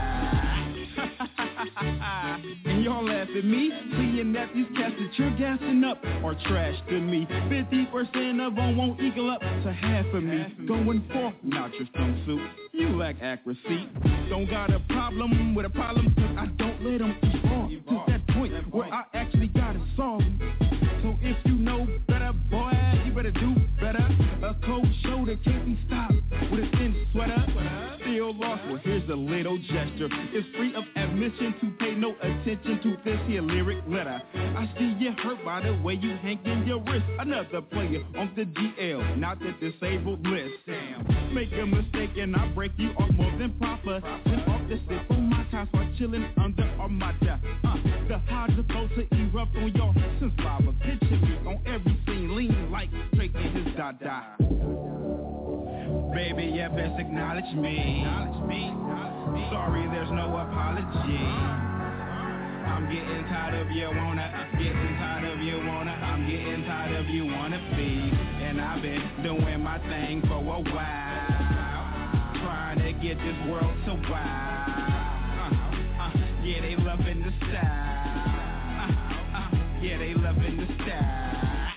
And y'all laugh at me, seeing that these cats that you're gassing up are trash to me. fifty percent of them won't equal up to half of me. Going for not your swimsuit, you lack accuracy. Don't got a problem with a problem, cause I don't let them evolve to that point where I actually gotta solve. So if you know better, boy, you better do better. A cold shoulder can't be stopped with a thin sweater. Still lost, well here's a little gesture. It's free of admission to pay no attention to this here lyric letter. I see you hurt by the way you hanging your wrist. Another player on the G L, not the disabled list. Damn, make a mistake and I break you off more than proper. Then off the sip on my time while chilling under Armada. Uh, the hot supposed to erupt on your since lava. Picture me on every scene, lean like straight in his dada. Baby, you best acknowledge me. Sorry, there's no apology. I'm getting tired of you wanna, getting tired of you wanna, I'm getting tired of you wanna be. And I've been doing my thing for a while, trying to get this world to wow. Uh, uh, yeah, they loving the style. Uh, uh, yeah, they loving the style.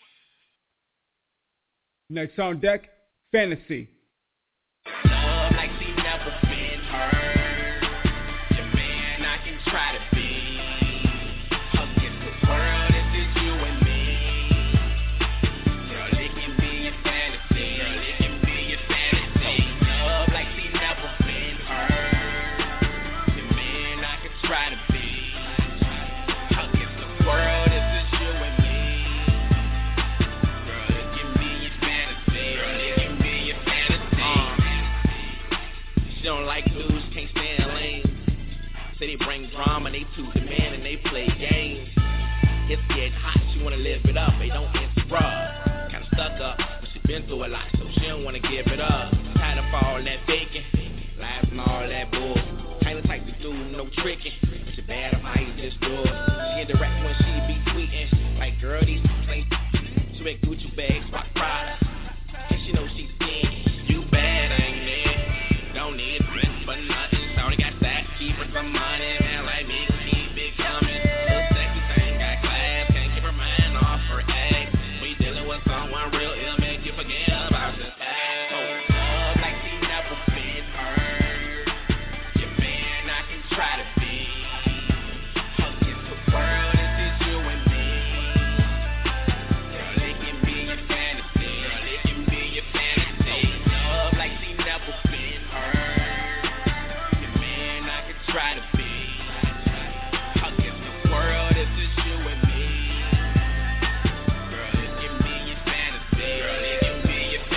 Next on deck, Fantasy. Love like she never been hurt. The man I can try to be. Against the world, it's just you and me. Girl, it can be your fantasy. Girl, it can be your fantasy. Love like she never been hurt. The man I can try to be. Against the world, it's just you and me. Girl, it can be your fantasy. Girl, it can be your fantasy. Uh, she don't like dudes, can't stand lanes. Say they bring drama, they too demand and they play games. It's getting hot, she wanna live it up, they don't interrupt. Kinda stuck up, but she been through a lot, so she don't wanna give it up. Tired of all that faking, lies and all that bull. Kinda type to do no tricking, but she bad of how you just do it. She indirect when she be tweeting, like girl, these plain. She make Gucci bags, rock Prada, and she know she's thin. You bad, ain't it? Don't need a dress for nothing. She already got that, keep her some money, man, like me, keep it coming. Little sexy thing, got class, can't keep her mind off her ass. We dealing with someone real ill, make you forget about the past. So love like she never been hurt. Your man I can try to be. Against the world, it's just you and me. Girl, it can be your fantasy. Girl, it can be your fantasy. Love like she never been hurt. Your man I can try to be. Against the world, it's just you and me. Girl, it can be your fantasy. Girl, it can be your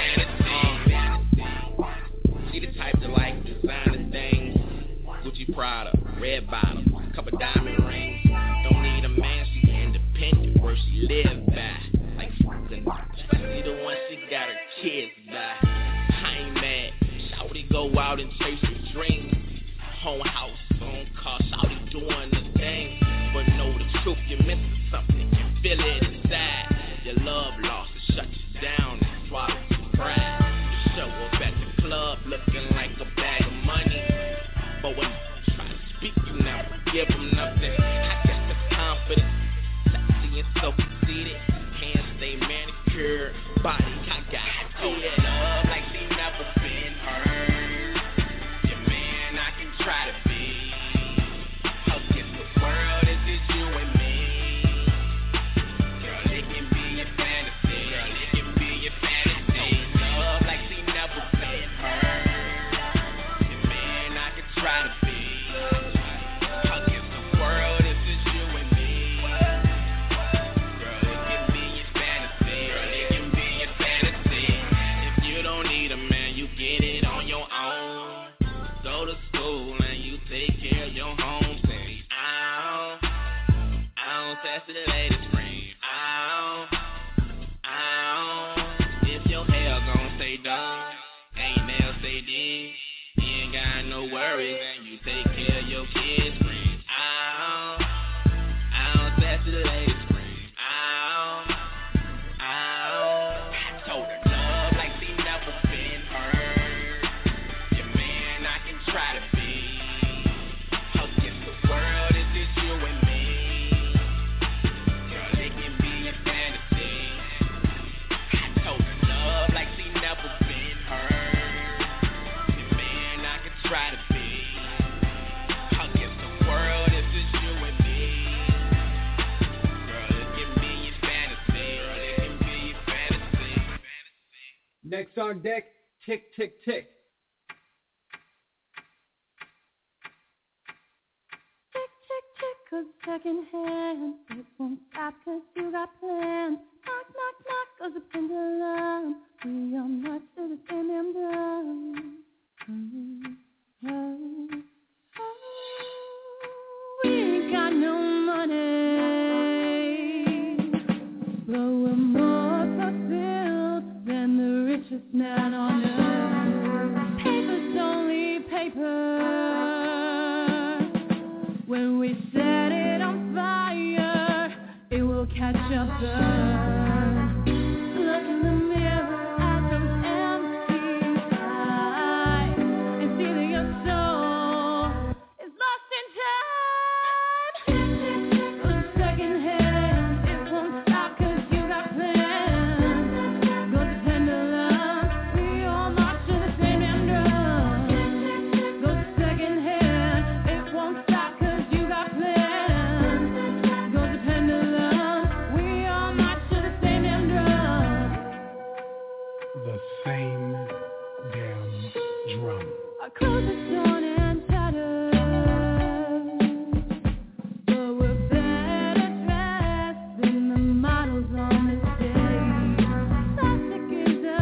fantasy. She the type to like designer things. Gucci Prada, red bottom, couple diamond rings. Don't need a man, she independent, where she live by. Like fucking, especially the one she got her kids by. I ain't mad, shawty go out and chase her dreams. Home house, own car, shawty doing the thing. But know the truth, you're missing something, you feel it inside. Your love lost, it shut you down and swallowed your pride. You show up at the club looking like a bag of money. But when you try to speak, you never give them nothing. I guess the confidence, sexy and so conceited. Hands stay manicured, body to the ladies scream. Ow, ow. If your hair gon' stay done, ain't nails stay deep. You ain't got no worries, and you take care of your kids. Scream. Ow, ow. That's to the ladies scream. Ow, ow. I told her love like she never been hurt. Your man I can try to be. Against the world, it's just you and me. Girl, it can be a fantasy. I told her love like she never been hurt. Your man I can try to be. Against the world, it's just you and me. Girl, it can be a fantasy. Girl, it can be a fantasy. Next on deck, Tick, Tick, Tick. Cause second hand, it won't stop cause you got plans. Knock, knock, knock, cause the pendulum. We are much to the same damn drum. Mm-hmm. Oh, oh, we ain't got no money, but we're more fulfilled than the richest man on earth. Paper's only paper when we set it on fire, it will catch up burn. Look in the mirror at those empty eyes and see that your soul is lost in time. For the second hand, it won't stop cause you got plans. Go to pendulum, we all march to the same damn drum. Go to second hand, it won't stop cause you got plans. Go to pendulum, we all march to the same damn drum. The same damn drum. Our clothes are torn and tattered, but we're better dressed than the models on the stage. Plastic is a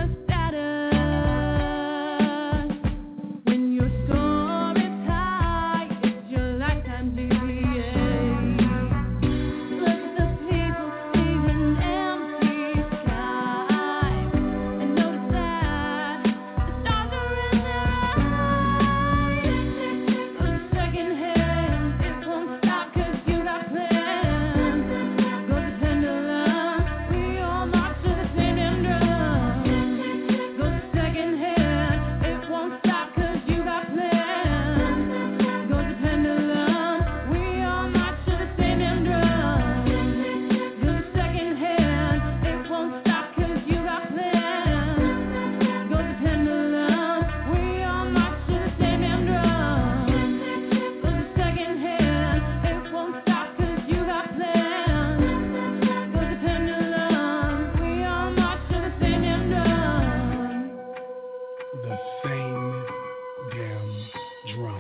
status. When your score is high, it's your lifetime G P A. Look at the people seeing empty skies and notice that the stars are in their eyes. For the second hand, it won't stop cause you got plans. Go to pendulum, we all march to the same damn drum. Go to second hand, it won't stop cause you got plans. Go to pendulum, we all march to the same damn drum. Go to second hand, it won't stop cause you got plans. Go to pendulum, we all march to the same damn drum. Go to second hand, it won't stop cause you got plans. Go to pendulum, we all march to the same damn drum. The same damn drum.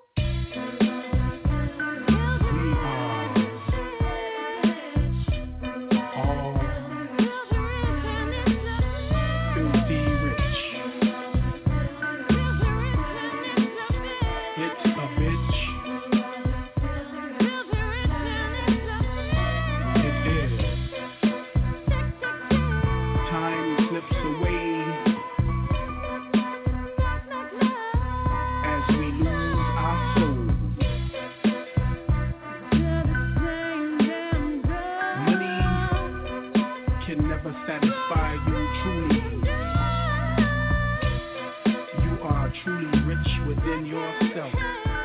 We are all filthy rich. It's a bitch. It is. Time slips away as we lose our souls. Money can never satisfy you truly. You are truly rich within yourself.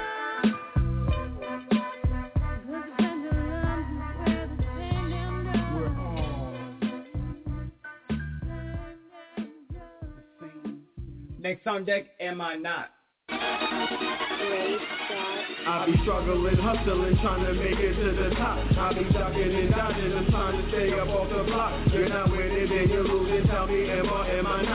We're all Next on deck, Am I Not? I be struggling, hustling, trying to make it to the top. I be ducking and dodging, I'm trying to stay up off the block. You're not winning, then you're losing. Tell me, am I, am I not? I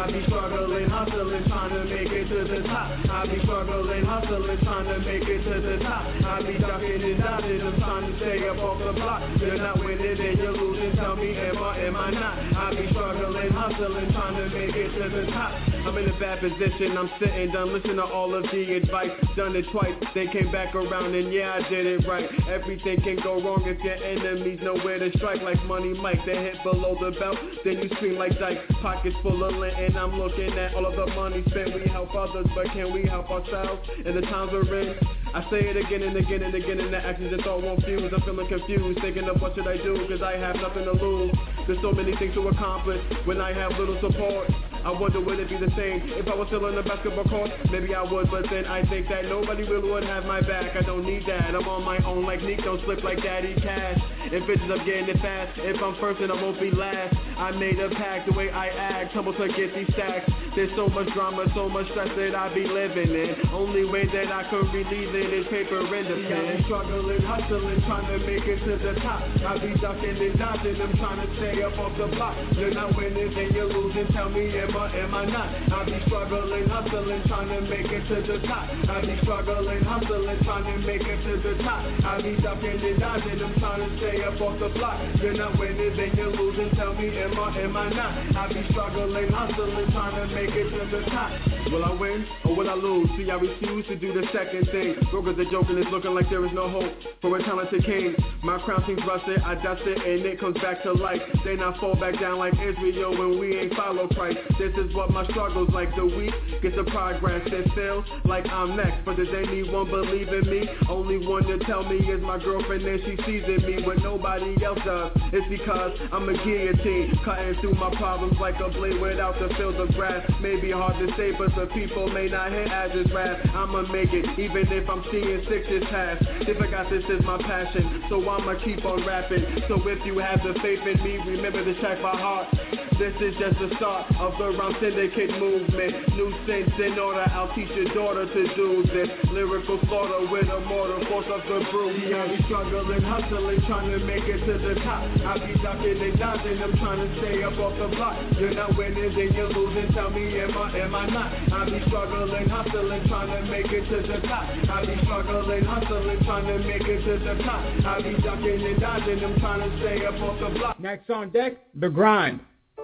I be struggling, hustling, trying to make it to the top. I be struggling, hustling, trying to make it to the top. I be ducking and dodging, I'm trying to stay up off the block. You're not winning and you're losing, tell me am I, am I not? I be struggling, hustling, trying to make it to the top. I'm in a bad position, I'm sitting done, listen to all of the advice. Done it twice, then came back around and yeah, I did it right. Everything can go wrong if your enemies know where to strike. Like Money Mike, they hit below the belt, then you scream like Dyke. Pockets full of lint and I'm looking at all of the money spent. We help others, but can we help ourselves in the times we're in? I say it again and again and again, and the actions and thought won't fuse. I'm feeling confused, thinking of what should I do, cause I have nothing to lose. There's so many things to accomplish when I have little support. I wonder would it be the same if I was still on the basketball court? Maybe I would, but then I think that nobody really would have my back. I don't need that, I'm on my own like Neek, don't slip like Daddy Cash. If bitches up getting it fast, if I'm first then I won't be last. I made a pact, the way I act, tumble to get these stacks. There's so much drama, so much stress that I be living in. Only way that I could relieve it is paper and the pen. I'm struggling, hustling, trying to make it to the top. I be ducking and dodging, I'm trying to stay up off the block. You're not winning, then you're losing, tell me am I, am I not? I be struggling, hustling, trying to make it to the top. I be struggling, hustling, trying to make it to the top. I be ducking and dodging, I'm trying to stay up off the block. You're not winning, then you're losing, tell me am I, am I not? I be struggling, hustling, trying to make it to the top. Will I win or will I lose? See, I refuse to do the second thing. Brokers are joking, it's looking like there is no hope for a talented king. My crown seems rusted, I dust it and it comes back to life. They not fall back down like Israel when we ain't follow Christ. This is what my struggles like. The weak get the progress. It feels like I'm next, but does anyone believe in me? Only one to tell me is my girlfriend and she sees in me what nobody else does. It's because I'm a guillotine, cutting through my problems like a blade without the fields of grass. Maybe hard to say, but the people may not hear as it's rap. I'ma make it, even if I'm seeing sixes pass. If I got this is my passion, so I'ma keep on rapping. So if you have the faith in me, remember to check my heart. This is just the start of the Rhyme Syndicate movement. New sense in order, I'll teach your daughter to do this. Lyrical slaughter with a mortar, force of the brew. Yeah, I be struggling, hustling, trying to make it to the top. I be ducking and dodging, I'm trying to stay up off the block. You're not winning, then you're losing, tell me am I, am I not? I be struggling, hustling, trying to make it to the top. I be struggling, hustling, trying to make it to the top. I be ducking and dodging, I'm trying to stay up off the block. Next on deck, The Grind.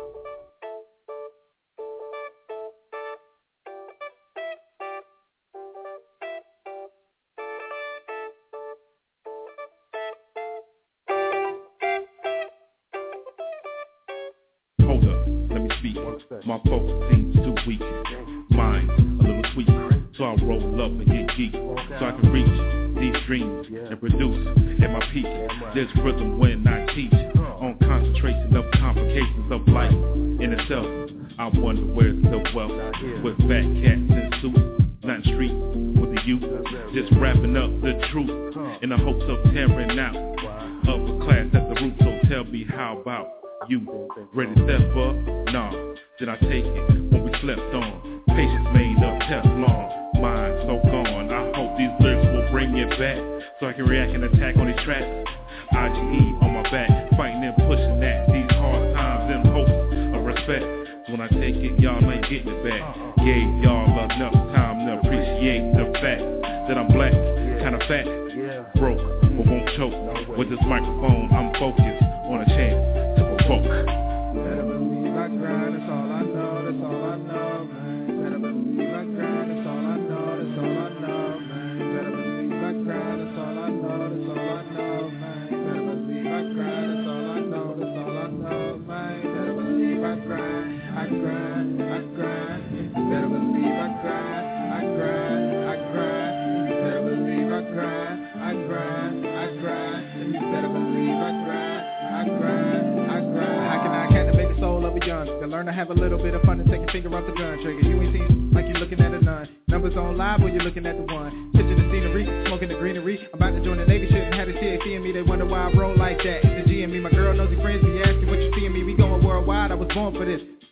My focus seems too weak. Mine's a little sweet, so I roll up and get geek, so I can reach these dreams and produce at my peak. There's rhythm when I teach on concentration of complications of life in itself. I wonder where's the wealth with fat cats in suits, not street with the youth, just wrapping up the truth in the hopes of tearing out upper class at the root. So tell me, how about you? Ready to step up? Nah. Did I take it when we slept on? Patience made of Teflon, mind so gone. I hope these lyrics will bring it back, so I can react and attack on these tracks. I G E on my back, fighting and pushing at these hard times in hopes of respect. When I take it, y'all ain't getting it back. Gave y'all enough time to appreciate the fact that I'm black, kinda fat, broke, but won't choke. With this microphone, I'm focused on a chance to provoke. Better believe I grind, that's all I know, that's all I know, man. Better believe I grind, that's all I know, that's all I know, man. Better believe I grind, that's all I know, that's all I know, man. Better believe I grind, that's all I know, that's all I know, man. Better believe I grind, I grind, I grind. Better believe I grind, I grind, I grind. Better believe I grind, I grind, I grind. Better believe I grind, I grind, I grind. How can I captivate the soul of a young? To learn to have a little bit of fun and take a finger off the gun trigger. You ain't seen like you're looking at a nun. Numbers on live or you're looking at the one. Picture the scenery, smoking the greenery. I'm about to join the Navy, shouldn't have the C A C in me. They wonder why I roll like that. It's the G and me, my girl nosy friends be asking what you see in me. We going worldwide, I was born for this. Groupies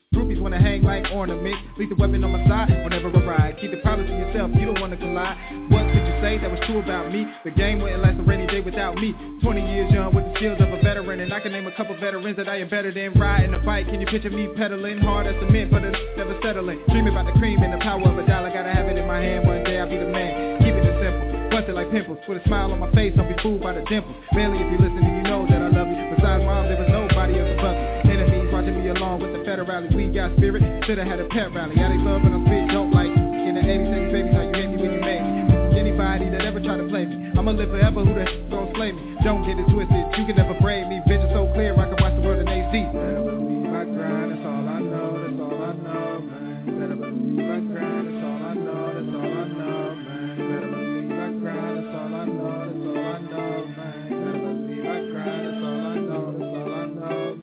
wanna hang like ornaments. Leave the weapon on my side whenever I ride. Keep the problems to yourself, you don't wanna collide. What could you say that was true about me? The game wouldn't last a rainy day without me. Twenty years young with the skills of a veteran, and I can name a couple veterans that I am better than. Riding a bike, can you picture me pedaling hard as cement, but it's never settling. Dreaming about the cream and the power of a dollar. Gotta have it in my hand, one day I'll be the man. Keep it just simple. Busted like pimples, with a smile on my face, don't be fooled by the dimples. Barely if you listen and you know that I love you. Besides mom, there was nobody else above you. Enemies watching me along with the federale. We got spirit, should've had a pet rally. I they love and I spit dope like in the eighties, eighties, babies, how you hate me when you made me. Anybody that ever try to play me, I'ma live forever, who that gon' slay me. Don't get it twisted, you can never braid me. Vision so clear, I can watch the world in H D. Better believe I grind, that's all I know, that's all I know, man. Better believe I grind, that's all I know, that's all I know, man. Better believe I grind, that's all I know, that's all I know, man. Better believe I grind, that's all I know, that's all I know.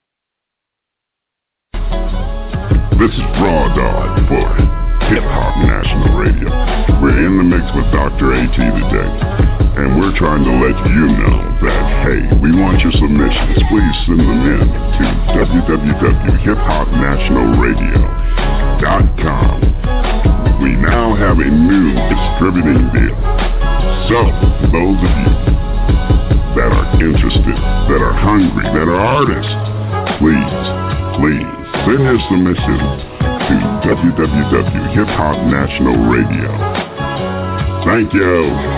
This is Raw Dog for Hip Hop National Radio. We're in the mix with Doctor A T today, and we're trying to let you know that, hey, we want your submissions. Please send them in to w w w dot hip hop national radio dot com. We now have a new distributing deal. So, those of you that are interested, that are hungry, that are artists, please, please send your submissions to w w w dot hip hop national radio. Thank you.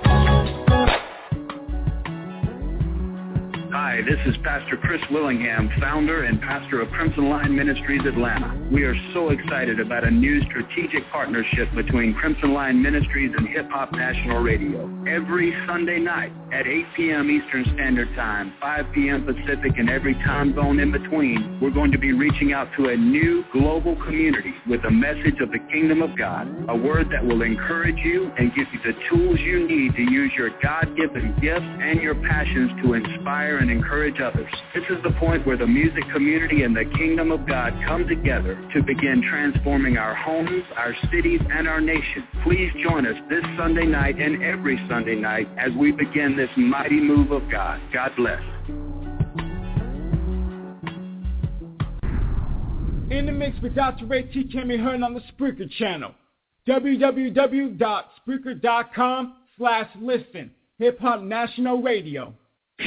Hi, this is Pastor Chris Willingham, founder and pastor of Crimson Line Ministries Atlanta. We are so excited about a new strategic partnership between Crimson Line Ministries and Hip Hop National Radio. Every Sunday night at eight p.m. Eastern Standard Time, five p.m. Pacific, and every time zone in between, we're going to be reaching out to a new global community with a message of the kingdom of God, a word that will encourage you and give you the tools you need to use your God-given gifts and your passions to inspire and encourage others. This is the point where the music community and the kingdom of God come together to begin transforming our homes, our cities, and our nation. Please join us this Sunday night and every Sunday night as we begin this mighty move of God. God bless. In the mix with Doctor Ray T can be heard on the Spreaker channel. w w w dot spreaker dot com slash listen. Hip Hop National Radio.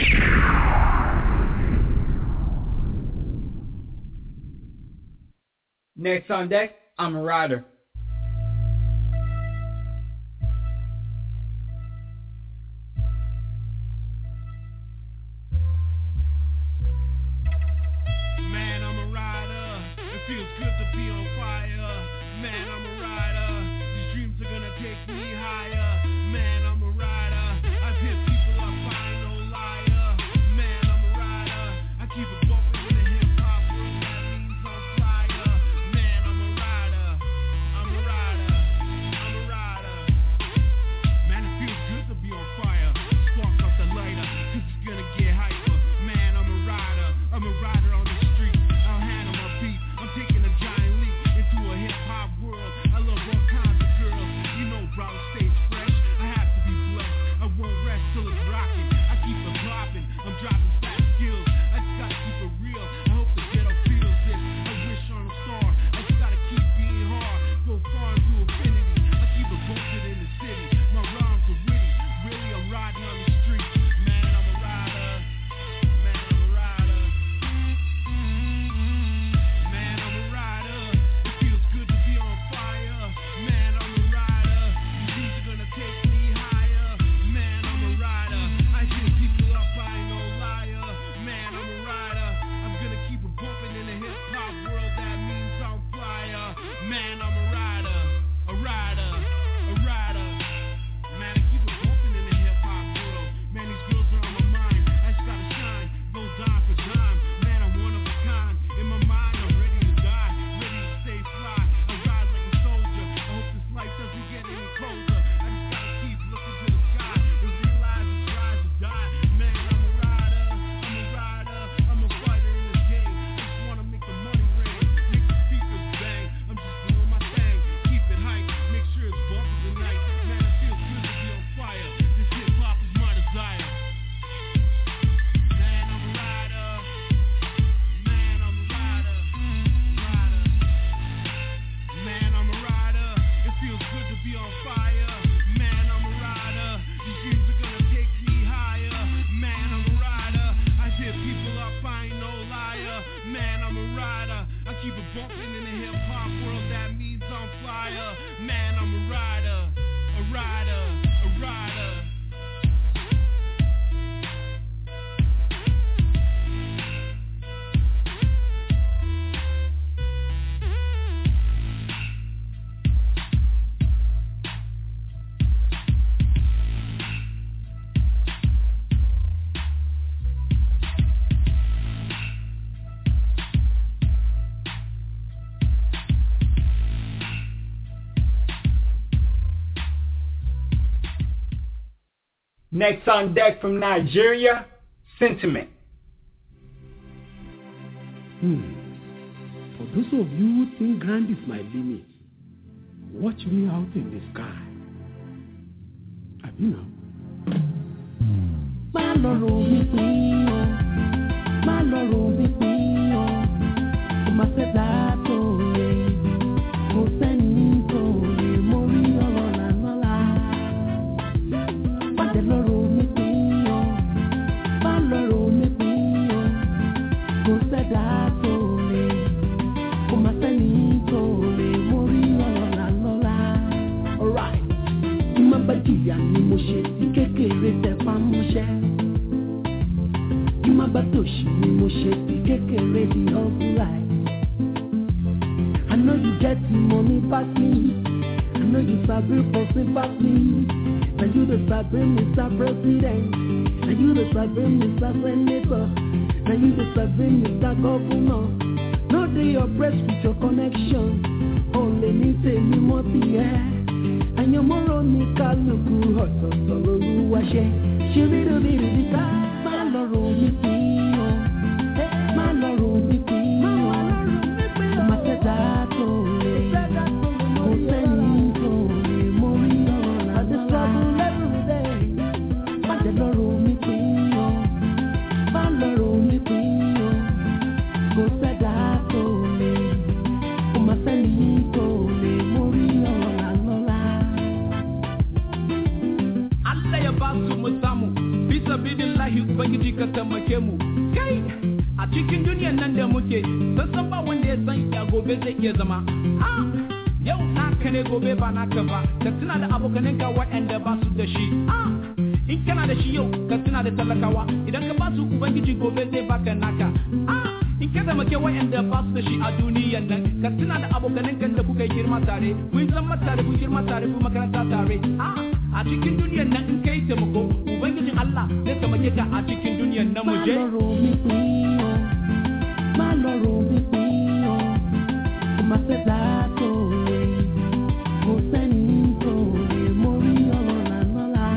Next on deck, I'm a rider. Man, I'm a rider. It feels good to be on fire. Man, I'm a rider. These dreams are gonna take me higher. Man, I'm a rider. I've hit people up, I ain't no liar. Man, I'm a rider. I keep it bumping in the hip hop room. That means on fire. Man, I'm a rider. be on fire. Man, I'm a rider. These dreams are gonna take me higher. Man, I'm a rider. I hit people up, I ain't no liar. Man, I'm a rider. I keep it bumping in the hip hop world. That means I'm flyer. Man, I'm a rider. A rider. A rider. Next on deck from Nigeria, Sentiment. Hmm. For those of you who think grand is my limit, watch me out in the sky. Have you know? My Lord, me pín o, my Lord, me pín o, kò má fẹ́ dá tó lé, kò sẹ́ni tó lé, mo rí ọ̀rọ̀ lànà lá. Pàdé lọ́rọ̀ mi pín o, má lọ́rọ̀ mi pín o, kò sẹ́dá tó lé, kò má sẹ́ni tó lé, mo rí ọ̀rọ̀ lànà lá. Alright, ìmọ̀ bá jìyà ni mo ṣe sí kékeré tẹpá mọ́ṣẹ́. Ìmọ̀ bá tòṣì ni mo ṣe sí kékeré di hustle life. I know you get the money back me. I know you sabi person back me. Now you the sabi Mister President. Now you the sabi Mister Senator. Now you the sabi Mister Governor. No dey oppressed with your connection. Only ní tèmi mọ́ ti yẹ. Àyànmọ́rọ̀ ní kálukú ọ̀tọ̀ọ̀tọ̀ lolúwa ṣe. Ṣé bídò bídò bí ká? Má lọ́rọ̀ mi pín o. Má lọ́rọ̀ mi pín o. Kò má tẹ́tà tó lé. Kò sẹ́ni tó lé. Mo rí ọ̀rọ̀ lànà. Má jẹ́ lọ́rọ̀ mi pín o. Má lọ́rọ̀ mi pín o. Kò sẹ́dá tó lé. Kò má sẹ́ni tó lé. Mo rí ọ̀rọ̀ lànà. Allah ya ba su mu samu bisa bidillahi ubangiji ka taimake mu kai a cikin duniyar nan da muke sassan ba wanda ya san ya gobe zai iya zama ah yau naka ne gobe ba naka ba ka tuna da abokananka waɗanda ba su da shi ah in kana da shi yau ka tuna da talakawa idan ka ba su ubangiji gobe zai baka naka ah in ka zama ke waɗanda ba su da shi a duniyar nan ka tuna da abokananka da kuka yi girma tare kun zama tare kun girma tare kun makaranta tare ah a cikin duniyar nan in kai taimako ubangijin Allah zai taimake ka a cikin duniyar nan mu je má lọ́rọ̀ mi pín o, kò má fẹ́ dá tó lé, kò sẹ́ni tó lé, mo rí ọ̀rọ̀ lànà lá.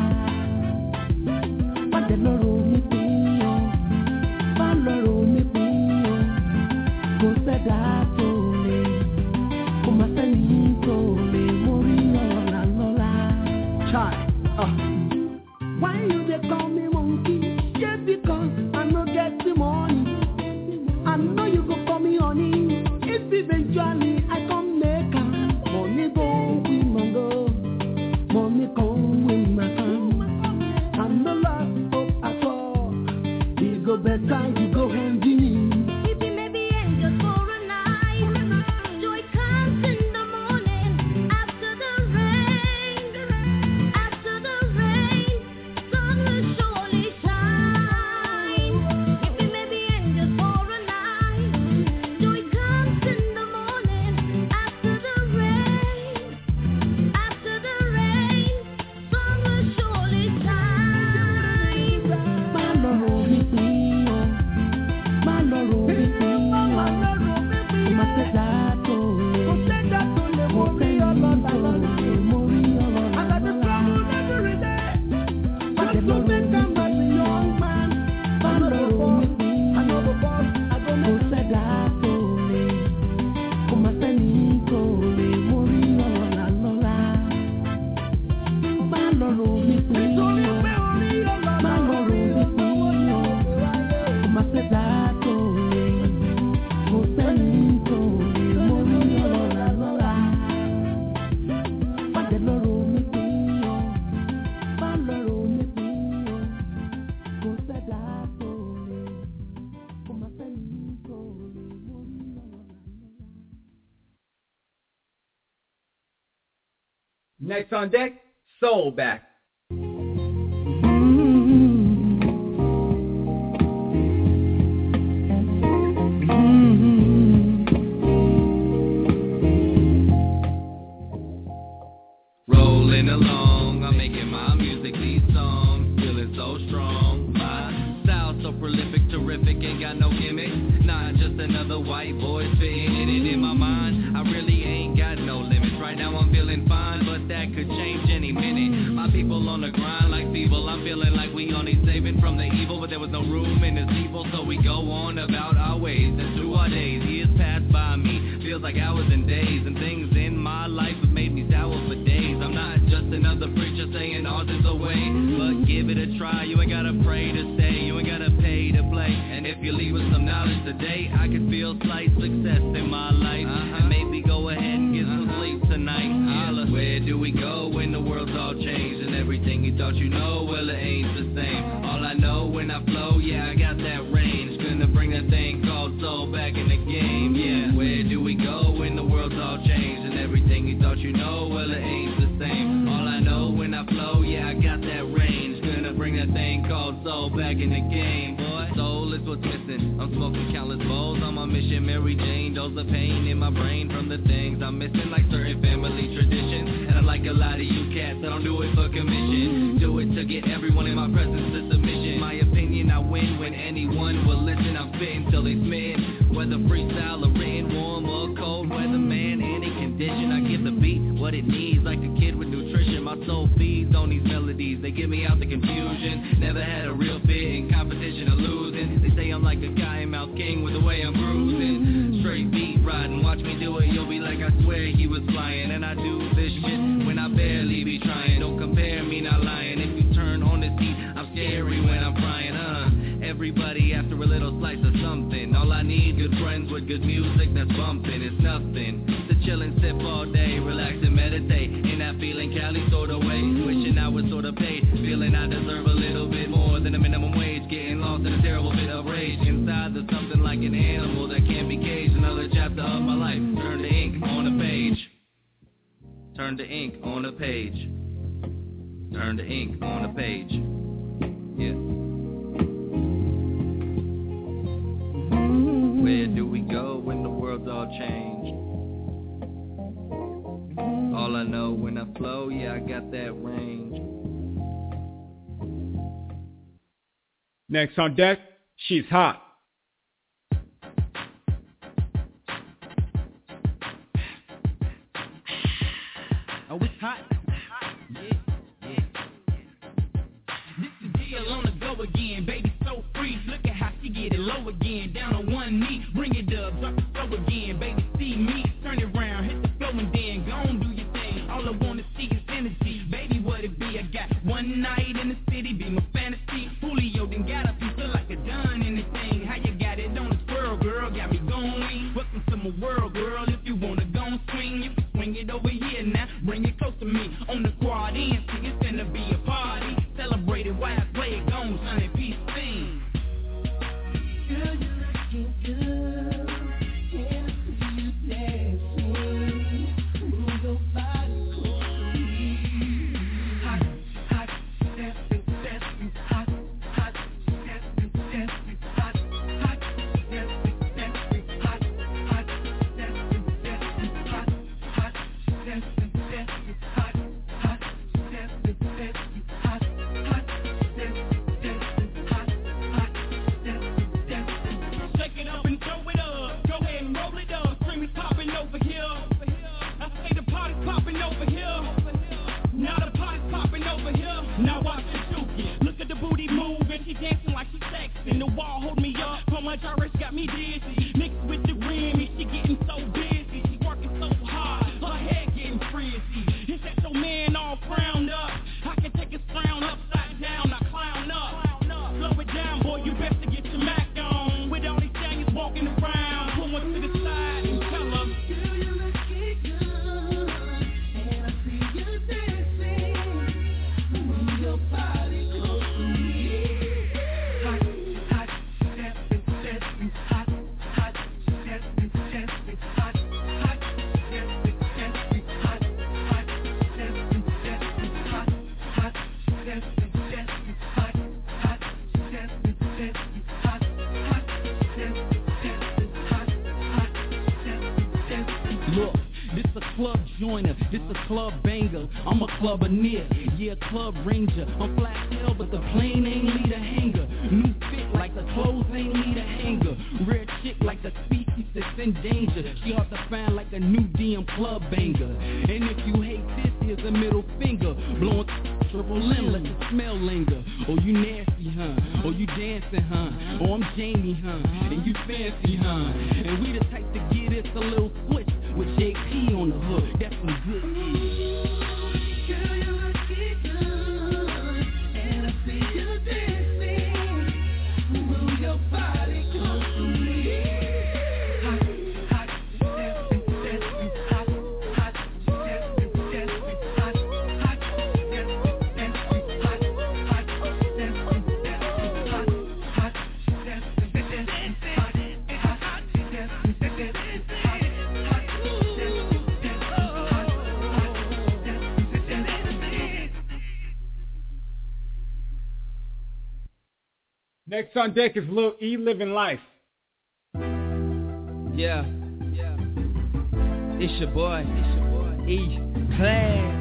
Pàdé lọ́rọ̀ mi pín o, má lọ́rọ̀ mi pín o, kò sẹ́dá tó lé, kò má sẹ́ni tó lé, mo rí ọ̀rọ̀ lànà lá. Chai, ah. Why you dey call me monkey? Yeah, because I no get the money. I know you go come Next on deck, Soul Back. Rolling along, I'm making my music, these songs, feeling so strong. My style so prolific, terrific, ain't got no gimmicks. Not just another white boy spitting it in my mind. I really ain't got no limits. Right now I'm feeling fine, but that could change any minute. My people on the grind like feeble. I'm feeling like we only saving from the evil, but there was no room in this evil, so we go on about our ways. And through our days, years pass by me, feels like hours and days, and things in my life have made me sour for days. I'm not just another preacher saying all is away, but give it a try. You ain't gotta pray to stay, you ain't gotta pay to play. And if you leave with some knowledge today, I can feel slight success in my life. Uh-huh. And maybe go ahead and get some sleep tonight. Holla, where do we go when the world's all changed and everything you thought you know, well it ain't the same. All I know when I flow, yeah, I got that range. Gonna bring that thing called soul back in the game, yeah. Where do we go when the world's all changed and everything you thought you know, well it ain't the same. All I know when I flow, yeah, I got that range. Gonna bring that thing called soul back in the game, boy. Soul is what's missing. I'm smoking countless bowls on my mission. Mary Jane, dose of pain in my brain from the things I'm missing, like certain family traditions. And I like a lot of you cats that don't do it for commission. Do it to get everyone in my presence to submission. My opinion, I win when anyone will listen. I'm spitting till they smitten. Whether freestyle or written, warm or cold, weather man, any condition. I give the beat what it needs, like a kid with nutrition. My soul feeds on these melodies, they get me out the confusion. Never had a real fit in competition or losing. They say I'm like a guy mouse king with the way I'm cruising. Straight beat riding, watch me do it, you'll be like I swear he was flying. And I do this shit when I barely be trying. Don't compare me, not lying. If you turn on this heat, I'm scary when I'm frying, uh everybody after a little slice of something. All I need, good friends with good music that's bumping. It's nothing to chill and sip all day, relax and meditate in that feeling Cali sort of way. Wishing I was sort of paid, feeling I deserve a little bit more than a minimum wage. Getting lost in a terrible bit of rage. Inside there's something like an animal that can't be caged. Another chapter of my life, turn the ink on a page. Turn the ink on a page. Turn the ink on a page. Yeah. Where do we go when the world's all changed? All I know when I flow, yeah, I got that range. Next on deck, She's Hot. Oh, it's hot. Yeah, yeah. This is deal on the go again, baby, so free. Look at how she get it low again, down on one knee. Bring it up, drop it slow again, baby, see me. Turn it around, hit the flow and then go on, do your thing. All I wanna see is energy, baby, what it be? I got one night in the city, be my fantasy. Julio done got up, you feel like a done anything. How you got it on the swirl, girl, got me going. Welcome to my world, girl, if you wanna go and swing, you can swing it over here now. Bring it close to me, on the quad end, see it's finna be a party. Celebrate it while I play it, gone, son, and peace sing. Girl, you're looking good, and I see you dancing. Move your body close to me. Hot, hot, dancing, dancing, hot, hot, dancing, dancing, hot, hot, dancing, dancing, hot, hot, dancing, dancing, hot, hot, dancing, dancing, hot, hot, dancing, dancing, hot, hot, dancing, dancing, hot, hot, dancing, dancing. Shake it up and throw it up. Go ahead and roll it up. Scream is popping over here. I say the party's popping over here. Now the party's popping over here. Now watch it shookin'. Look at the booty move and she dancing like she sexing. The wall hold me up. So much already got me dizzy. Mixed with the rim, she getting so busy. She working so hard. Her head getting frizzy. It's that your man all frowned up. I can take his frown upside down. I clown up. Slow it down, boy. You best to get your Mac on. With all these things walking around. Pull one to the side and tell them. Girl, you looking good, and I see you dancing. Move your body close to me. Hot, hot, dancing, dancing, hot, hot. a club joiner, this a club banger. I'm a club near, yeah, club ranger. I'm flat hell, but the plane ain't need a hanger. New fit like the clothes ain't need a hanger. Rare chick like the species that's in danger. She hard to find like a new D M club banger. And if you hate this, here's a middle finger. Blowing triple M, let the smell linger. Oh, you nasty, huh? Oh, you dancing, huh? Oh, I'm Jamie, huh? And you fancy, huh? And we the type to get it a little switch with J P on the hook. That's some good shit. Girl, you look good, and I see you dancing. Move your body close to me. Hot, hot, dancing, dancing, hot, hot, dancing, dancing, hot, hot, dancing, dancing, hot, hot, dancing, dancing, hot, hot, dancing, dancing, hot, hot, dancing, dancing, hot. Next on deck is Lil E, Living Life. Yeah, yeah. It's your boy, it's your boy, E, Class.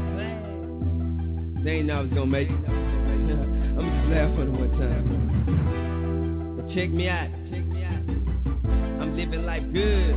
They ain't know I was gonna make it. I'm just laugh on it one time. But check me out, check me out. I'm living life good.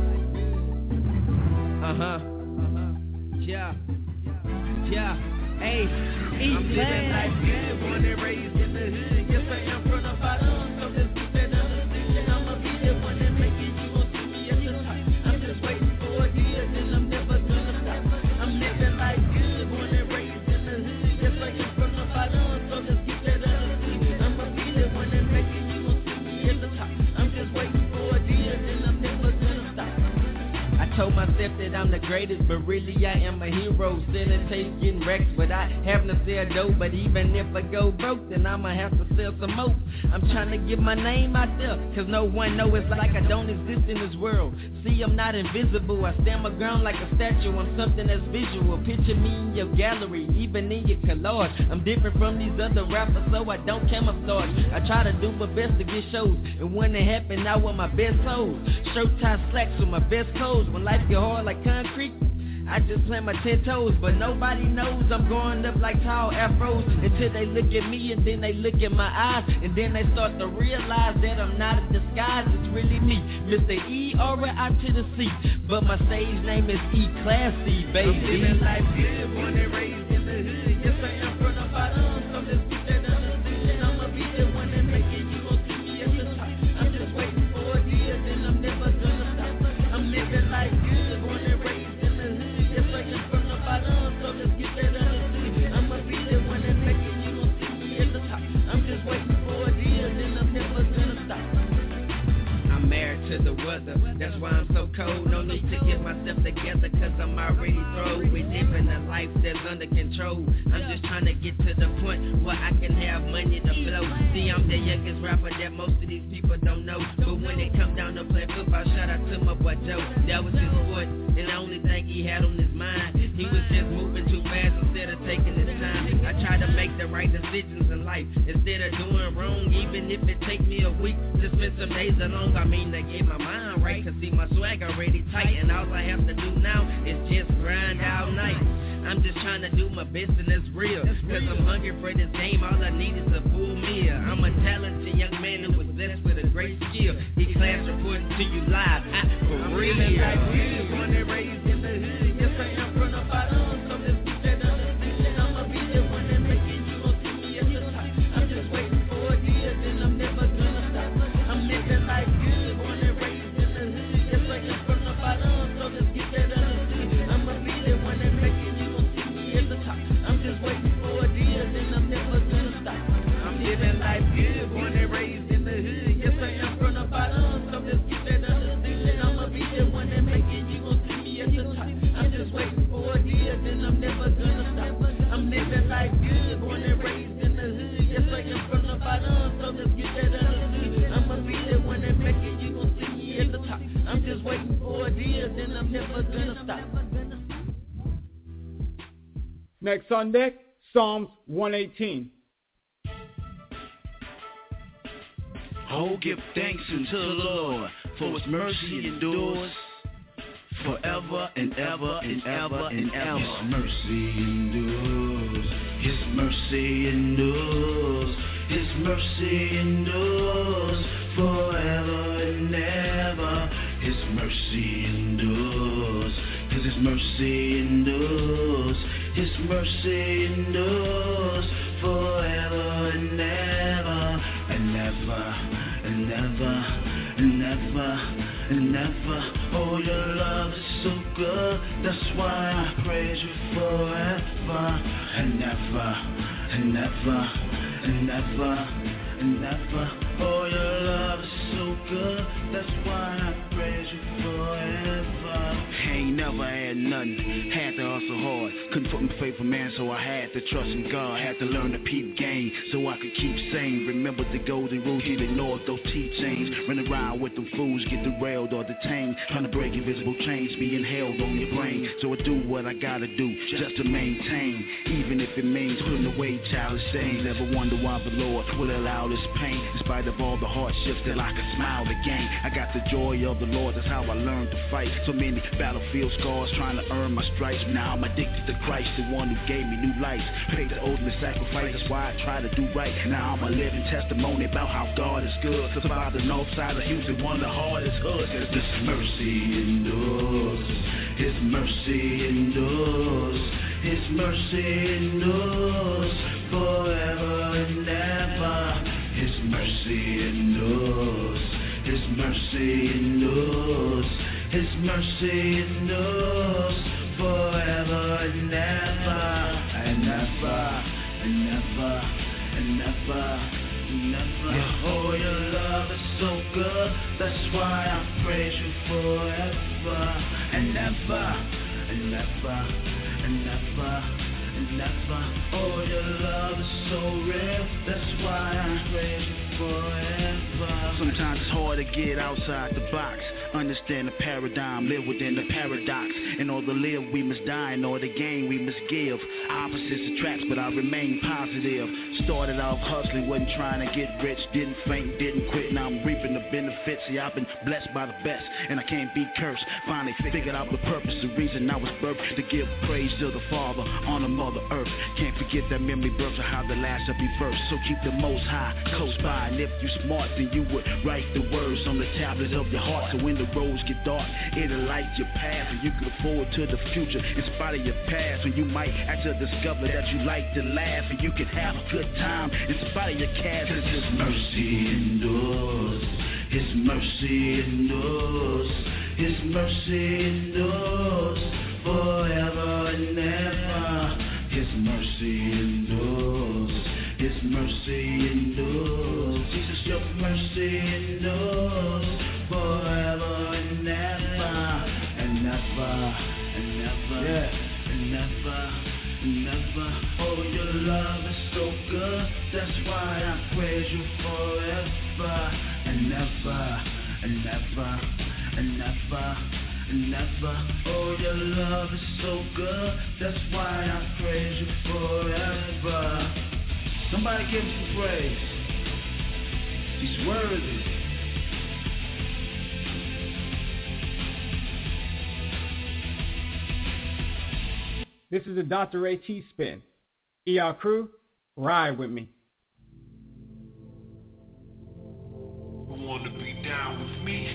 Uh-huh, uh-huh. Yeah, yeah. Hey, E, I'm living life good. Born and raised in the hood. Yes, I am from the bottom. So let's keep that understanding. I'ma be the one that make it. You gon' see me at the top. I'm just waiting for a year, then I'm never gonna stop. I'm living life good. Born and raised in the hood. Yes, I am from the bottom. So let's keep that understanding. I'ma be the one that make it. You gon' see me at the top. I'm just waiting for a year, then I'm never gonna stop. I told myself that I'm the greatest, but really I am a hero. Selling taste, getting wrecked, but I have to sell dope. But even if I go broke, then I'ma have to sell some more. I'm trying to get my name out there, cause no one know it's like I don't exist in this world. See, I'm not invisible, I stand my ground like a statue. I'm something that's visual, picture me in your gallery, even in your collage. I'm different from these other rappers, so I don't camouflage. I try to do my best to get shows, and when it happen, I want my best hoes. Shirt tie slacks with my best clothes. When life get hard like concrete, I just plant my ten toes, but nobody knows I'm growing up like tall afros until they look at me and then they look at my eyes and then they start to realize that I'm not a disguise. It's really me, Mister E, R I to the C, but my stage name is E Classy, baby. I'm living life good, born and raised in the hood. Yes, I am from the bottom, so let's keep that understood. I'ma be the one that make it. You gon' see me at the top. I'm just waiting for a year, then I'm never gonna stop. I'm living life good, born and raised in the hood. Yes, I am from the bottom, so let's get that understood. I'ma be the one that make it. You gon' see me at the top. I'm just waiting for a year, then I'm never gonna stop. I'm married to the weather, that's why I'm so cold. No need to get myself together, cause I'm already through. We living a life that's under control. I'm just trying to get to the point where I can have money to flow. See, I'm the youngest rapper that most of these people don't know. But when it come down to play football, shout out to my boy Joe. That was his sport, and the only thing he had on his mind, he was just moving too fast instead of taking his time. I try to make the right decisions in life instead of doing wrong, even if it take me a week to spend some days alone. I mean to get my mind right, cause see my swag already tight, and all I have to do now is just grind all night. I'm just trying to do my best and it's real, cause I'm hungry for this game, all I need is a full meal. I'm a talented young man who was blessed with a great skill. E-Class reporting to you live, I, for real. I'm born and raised in the hood, yes I am from the bottom, so let's keep that understood. I'ma be the one that make it, you gon' see me at the top. I'm just waiting for a year, then I'm never gonna stop. I'm living life good, born and raised in the hood, yes I am from the bottom, so let's keep that understood. I'ma be the one that make it, you gon' see me at the top. I'm just waiting for a year, then I'm never gonna stop. I'm living life good, born and raised in the hood, yes I am from the bottom, so let's keep that understood. I'ma be the one that make it, you gon' see me at the top. I'm just waiting for a year, then I'm never gonna stop. I'm living life good, born and raised in the hood, yes I am from the bottom, so let's get that understood. I'ma be the one that make it, you gon' see me at the top. I'm just waiting for a year, then I'm never gonna stop. Next on deck, Psalms one eighteen. Oh, give thanks unto the Lord, for his mercy endures forever and ever and ever and ever. His mercy endures, His mercy endures, His mercy endures forever and ever. His mercy endures, 'cause His mercy endures, His mercy endures forever and ever and ever and ever and ever and ever. Oh, your love is so good, that's why I praise you forever and ever and ever and ever and ever. Oh, your love is so good, that's why I praise you forever. Ain't never had nothing, had to hustle hard, couldn't put my faith in man, so I had to trust in God, had to learn to peep game, so I could keep sane. Remember the golden rules, you ignored those teachings, run around with them fools, get derailed or detained, trying to break invisible chains, being held on your brain, so I do what I gotta do, just to maintain, even if it means putting away childish things. Never wonder why the Lord will allow this pain, in spite of all the hardships, that I can smile again. I got the joy of the Lord, that's how I learned to fight, so many battlefield scars, trying to earn my stripes. Now I'm addicted to Christ, the one who gave me new life, paid the ultimate sacrifice, that's why I try to do right. Now I'm a living testimony about how God is good, survive the north side of Houston, one of the hardest hoods. Cause His mercy endures, His mercy endures, His mercy endures forever and ever. His mercy endures, His mercy endures, His mercy endures forever and ever and ever and ever and ever and ever. Oh, your love is so good, that's why I praise you forever and ever and ever and ever and ever. Oh, your love is so real, that's why I praise you forever. Sometimes it's hard to get outside the box, understand the paradigm, live within the paradox. In order to live, we must die, in order to gain, we must give. Opposites attract, but I remain positive. Started off hustling, wasn't trying to get rich, didn't faint, didn't quit. Now I'm reaping the benefits. See, I've been blessed by the best, and I can't be cursed. Finally figured out the purpose, the reason I was birthed, to give praise to the Father on the Mother Earth. Can't forget that memory birth of how the last shall be first. So keep the Most High close by, and if you smart, then you would write the words on the tablets of your heart. So when the roads get dark, it'll light your path, and you can look forward to the future in spite of your past. And you might actually discover that you like to laugh, and you can have a good time in spite of your cast. Cause His mercy endures, His mercy endures, His mercy endures forever and ever. His mercy endures, His mercy endures, Jesus, your mercy endures forever and ever and ever and ever yeah. and ever and ever. Oh, your love is so good, that's why I praise you forever and ever and ever and ever and ever. Oh, your love is so good, that's why I praise you forever. Somebody give him some praise. He's worthy. This is the Doctor A T spin. E R crew, ride with me. Who wanna be down with me?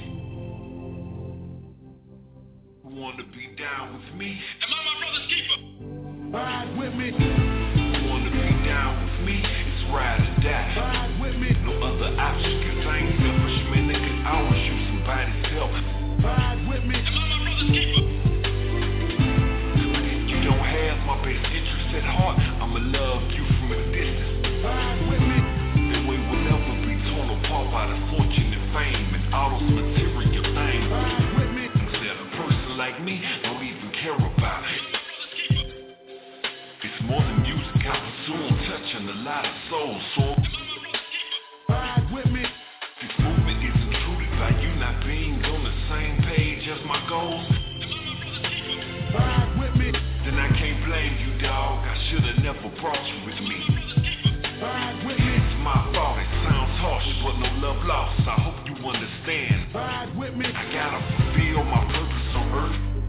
Who wanna be down with me? Am I my brother's keeper? Ride with me. Who wanna be down with me? It's ride or die. Ride with me. No other option, cause I ain't selfish, man. Nigga, I always use somebody's help. Ride with me. Am I my brother's keeper? You don't have my best interest at heart. I'ma love you from a distance. Ride with me. And we will never be torn apart by the fortune and fame and all those material things. Ride with me. Instead a person like me don't even care about it. It's more than music, I pursue, touching a lot of souls. So ride with me. This movement is intruded by you not being on the same page as my goals. Ride with me. Then I can't blame you, dog. I should've never brought you with me. Ride with me. It's my fault. It sounds harsh, but no love lost. I hope you understand. Ride with me. I gotta fulfill my purpose on earth.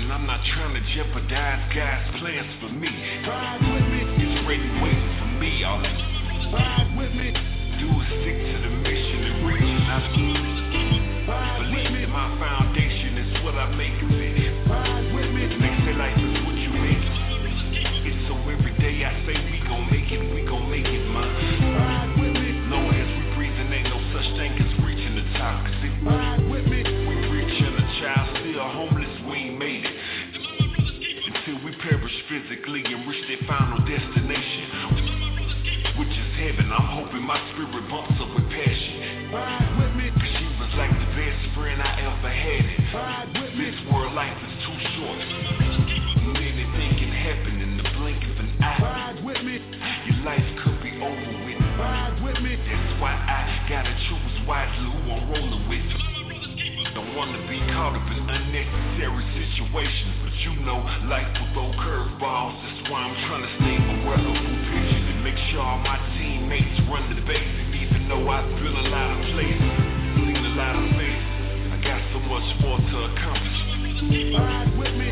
and I'm not trying to jeopardize God's plans for me. Ride with me. It's ready waiting for me. All I ride with me. Do is stick to the mission and reach it. I believe in my foundation is what I make of it. Ride with me. They say life is what you make it. It's so every day I say we gon' make it, we gon' make it, man. Ride with me. Long as we breathing, ain't no such thing as reaching the top. Cause if ride with me, we reaching a child still homeless, we ain't made it. Until we perish physically and reach their final destination, which is heaven. I'm hoping my spirit bumps up with passion. Ride with me. Cause she was like the best friend I ever had it. Ride with me. This world life is too short. Anything can happen in the blink of an eye. Ride with me. Your life could be over with. Ride with me. That's why I gotta choose wisely who I'm rolling with. Don't wanna be caught up in unnecessary situations, but you know life will throw curveballs. That's why I'm trying to stay aware of who pitches and make sure all my teammates run the basics. Even though I've been a lot of places, seen a lot of faces, I got so much more to accomplish. Ride with me.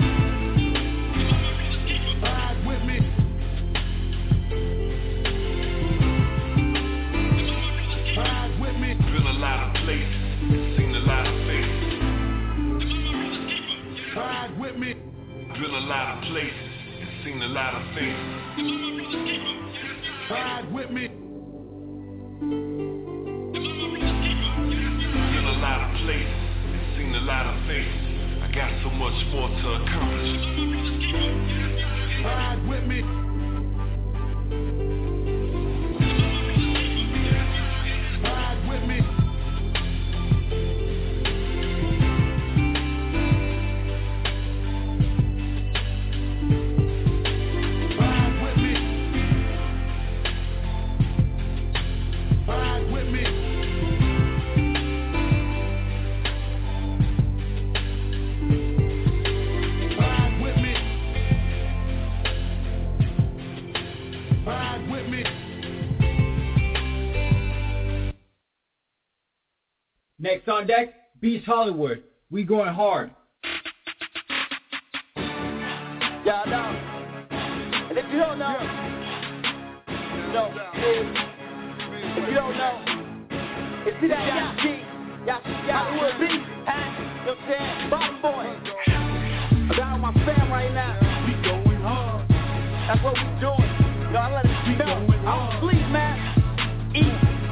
Ride with me. Ride with me. Been a lot of places, seen a lot of faces. Ride with me. Been a lot of places and seen a lot of faces. Ride with me. Been a lot of places and seen a lot of faces. I got so much more to accomplish. Ride with me. Ride with me. Ride with me. Ride with me. Ride with me. Ride with me. Next on deck, Beast Hollywood. We going hard. Y'all know. And if you don't know, you know, if you don't know, it's see that Yashi, Yashi, Hollywood Beast, huh? You know what I'm saying? Bottom boy. I'm down with my fam right now. We going hard. That's what we doing. Yo, I let it be know. I don't sleep, man. Eat.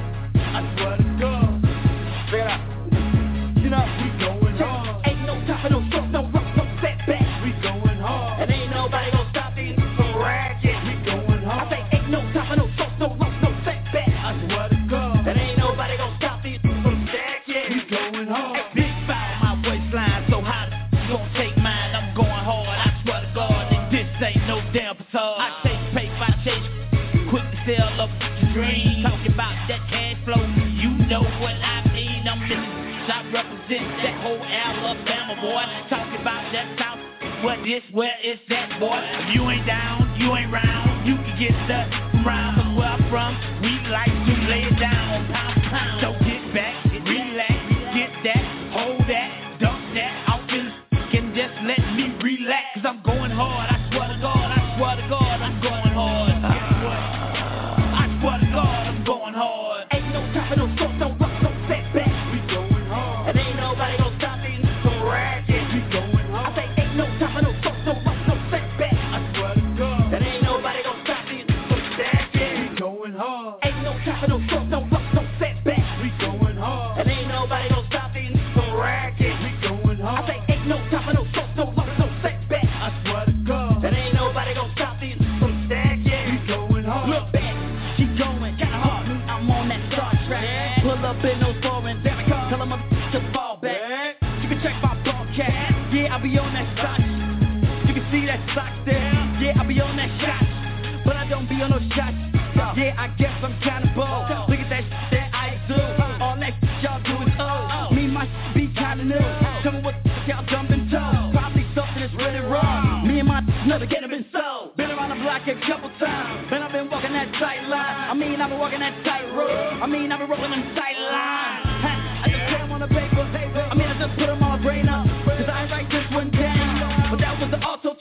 I swear to God. Figure it out. You know, we going hard. Ain't no time for no stuff, no rock, no setback. We going hard. And ain't nobody gonna stop these from ragging. We going hard. I say ain't no time for no stuff, no rock, no setback. I swear to God. And ain't nobody gonna stop these from stacking. We going hard. Hey, big foul, my waistline so hot. You gon' take mine, I'm going hard. I swear to God, that this ain't no damn facade. I chase paper, I chase quick to sell up the dream. Talking about that cash flow, you know what I mean. I'm living. I represent that whole Alabama, boy. Talking about that South, what this, where is that, boy? If you ain't down, you ain't round. You can get stuck around, but where I'm from, we like to lay it down, pound for pound. So get back, relax, get that, hold that, dump that. I'll feel can just let me relax, cause I'm going hard. I swear to God, I swear to God, I'm going hard. Guess what? I swear to God, I'm going hard. Ain't no time for no stuff, no rock, no setback. And ain't nobody gon' stop these from ragging. We going hard. I say ain't no time for no fuck, no rock, no setback. I swear to God. And ain't nobody gon' stop these from stacking. We going hard. Ain't no time for no fuck, no rock, no setback. We going hard. And ain't nobody gon' stop these from ragging. We going hard. I say ain't no time for no fuck, no rock, no setback. I swear to God. And ain't nobody gon' stop these from stacking. We going hard. Look back, keep going, kinda hard. I'm on that Star Trek. Pull up in those foreign damn it, tell them I'm to fall back. You can check my broadcast. Yeah, I be on that stock. You can see that stock there. Yeah, I be on that shot. But I don't be on those shots. Yeah, I guess I'm kinda bold. Look at that shit that I do. All that shit y'all do is old. Me, my shit be kinda new. Tell me what the fuck y'all jumping toe. Probably something that's really wrong. Me and my never get been sold. Been around the block a couple times. And I've been walking that tight line. I mean, I've been walking that tight road. I mean, I've been rolling them tight lines. I just put them on the paper. I mean, I just put them on my brain up. Cause I ain't write this one down.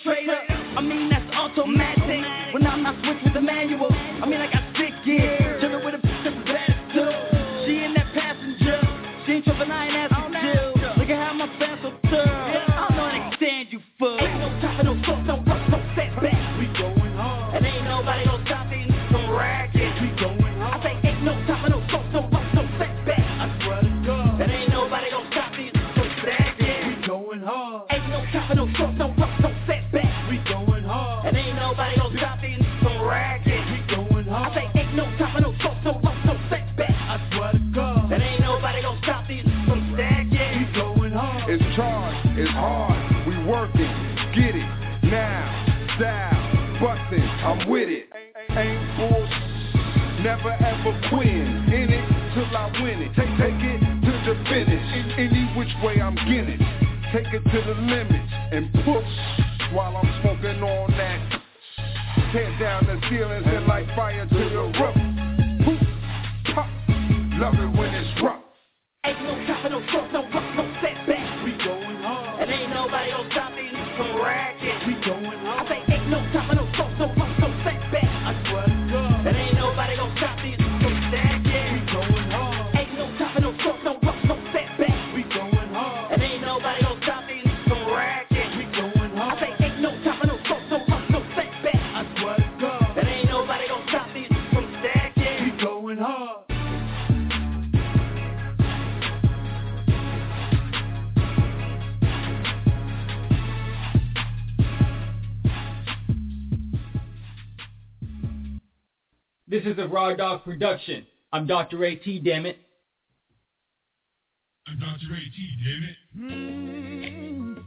traitor. I mean, that's automatic. When I'm not switched with the manual, I mean, I got sick gear. Jumping with a bitch that's bad too. She in that passenger. She ain't tripping, I ain't asking Jill. Look at how my fans so tough. I don't know how to stand you fool. Ain't no top and no soap, no rush, no setback. We going hard. And ain't nobody gonna stop these from racket. We going hard. I say ain't no top and no soap, no rush, no setback. I swear to God. And ain't nobody gonna stop these from stacking. We going hard. Ain't no top and no soap, no rush, no setback. We going hard. And ain't nobody gonna stop these from racket. We going hard. I say ain't no top and no soap, no rush, no setback. I swear to God. And ain't nobody gonna stop these from stacking. We going hard. It's charged, it's hard, we working, get it, now, style, bustin', I'm with it, ain't bullshit, never ever quitting, in it till I win it, take, take it to the finish, any which way I'm getting, take it to the limits, and push, while I'm smoking on that, tear down the ceilings and light fire to the roof, poof, pop, love it when it's rough. Ain't no top and no soap, no rush, no setback. We going hard. And ain't nobody gonna stop these from racket. We going hard. I say ain't no top and no soap, no rush, no setback. I swear to God. And ain't nobody gonna stop these from stacking. We going hard. Ain't no top and no soap, no rush, no setback. We going hard. And ain't nobody gonna stop these from racket. We going hard. I say ain't no top and no soap, no rush, no setback. I swear to God. And ain't nobody gonna stop these from stacking. We going hard. This is a Raw Dog production. I'm Doctor A T, damn it. I'm Doctor A T, damn it.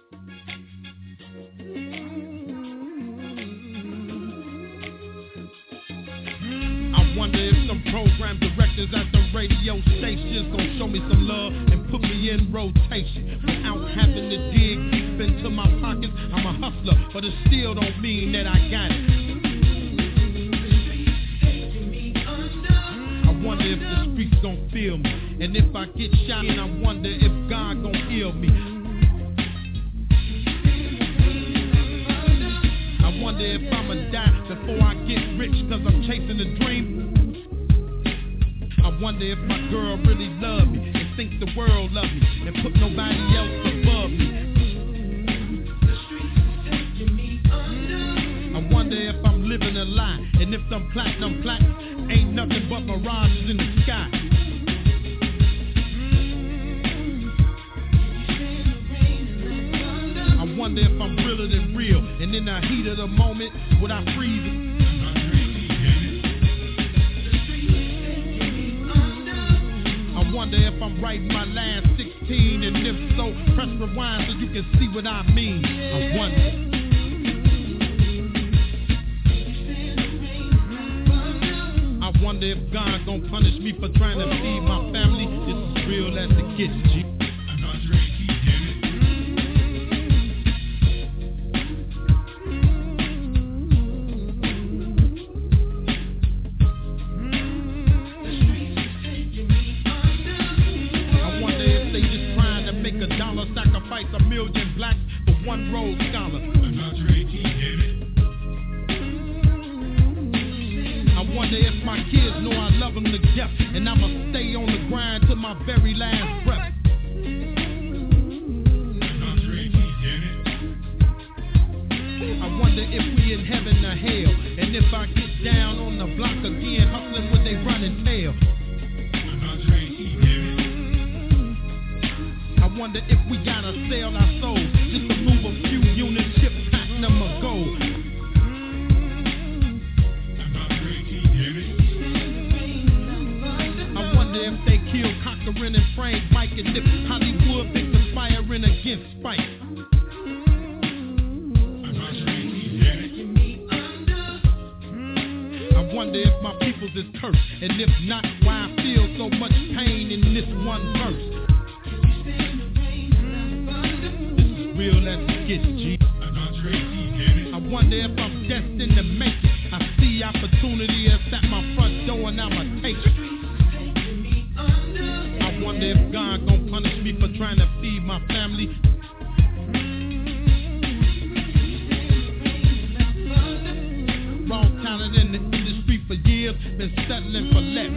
I wonder if some program directors at the radio stations gon' show me some love and put me in rotation without having to dig deep into my pockets. I'm a hustler, but it still don't mean that I got it. I wonder if the streets gon' feel me, and if I get shot, and I wonder if God gon' heal me. I wonder if I'ma die before I get rich, cause I'm chasing a dream. I wonder if my girl really love me, and think the world love me, and put nobody else above me. I wonder if I'm living a lie, and if them platinum plaques ain't nothing but mirages in the sky. I wonder if I'm realer than real, and in the heat of the moment, would I freeze it? I wonder if I'm writing my last sixteen, and if so, press rewind so you can see what I mean. I wonder. I wonder if God gon' punish me for trying to feed my family. This is real as it gets, G. I'm Doctor A T, damn it. I wonder if they just trying to make a dollar, sacrifice a million blacks for one Rhodes Scholar. I'm Doctor A T, damn it. I wonder if my kids know I love them to death, and I'ma stay on the grind till my very last breath. I wonder if we in heaven or hell, and if I get down on the block again, hustling with they running tail. I wonder if we gotta sell our souls just to move a few units, ship platinum or gold. If they kill Cochran and Frank Mike, and if Hollywood been conspiring against Spike. I wonder if my peoples is cursed, and if not, why I feel so much pain in this one verse. This is real as it gets, G. I wonder if I'm destined to make it. I see opportunity that's at my front door, and I'ma take it. I wonder if God gon' punish me for trying to feed my family. been settling for less.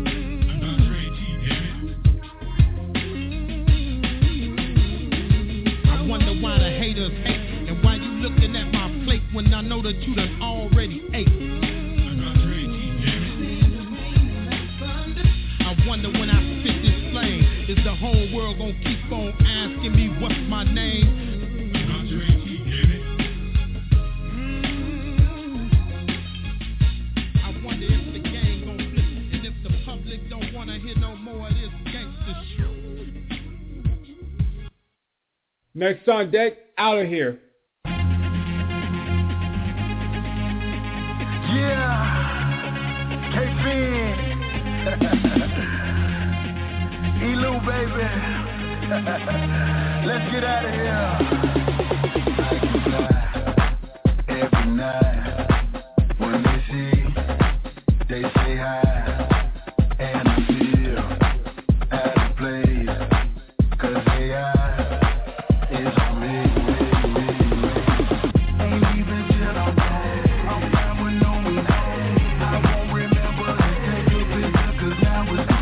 I wonder why the haters hate, and why you looking at my plate when I know that you done already ate. I wonder when I spit this flame, is the whole world gonna keep on asking me what's my name? I wonder if the game gon' flip, and if the public don't wanna hear no more of this gangster shit. Next on deck, Out of Here. Yeah, K-Fin. E-Lou, baby. Let's get out of here. I can fly every night. When they see, they say hi. And I feel out of place. Cause they are is on me, me, me, me. Ain't even till I'm back. I'm fine with no me. I won't remember to take a picture cause now it's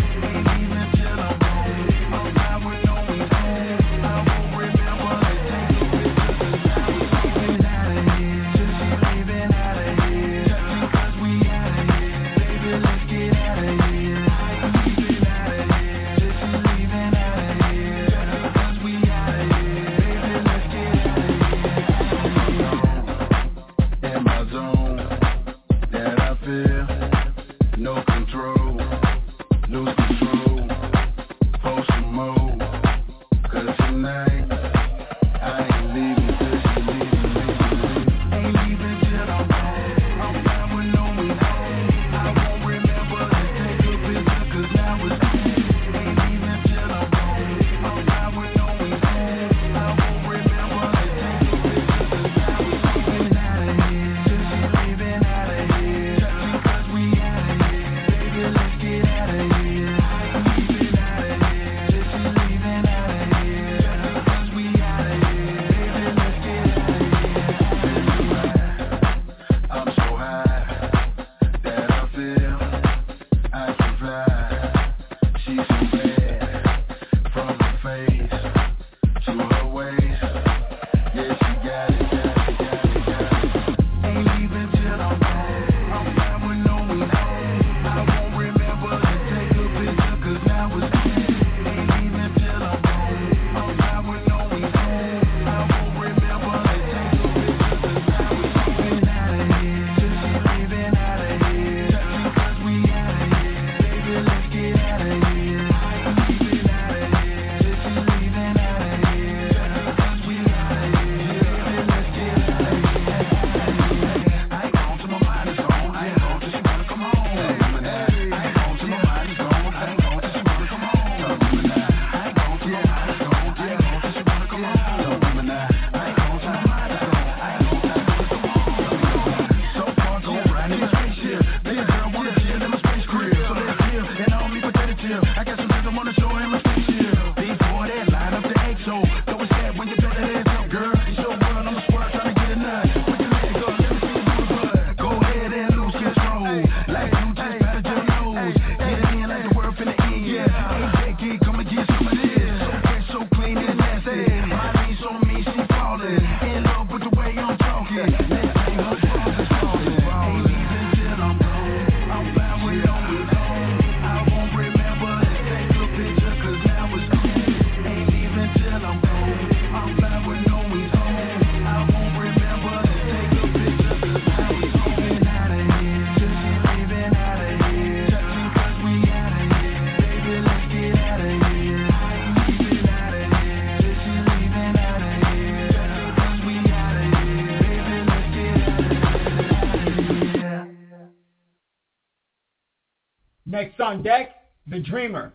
Next on deck, The Dreamer.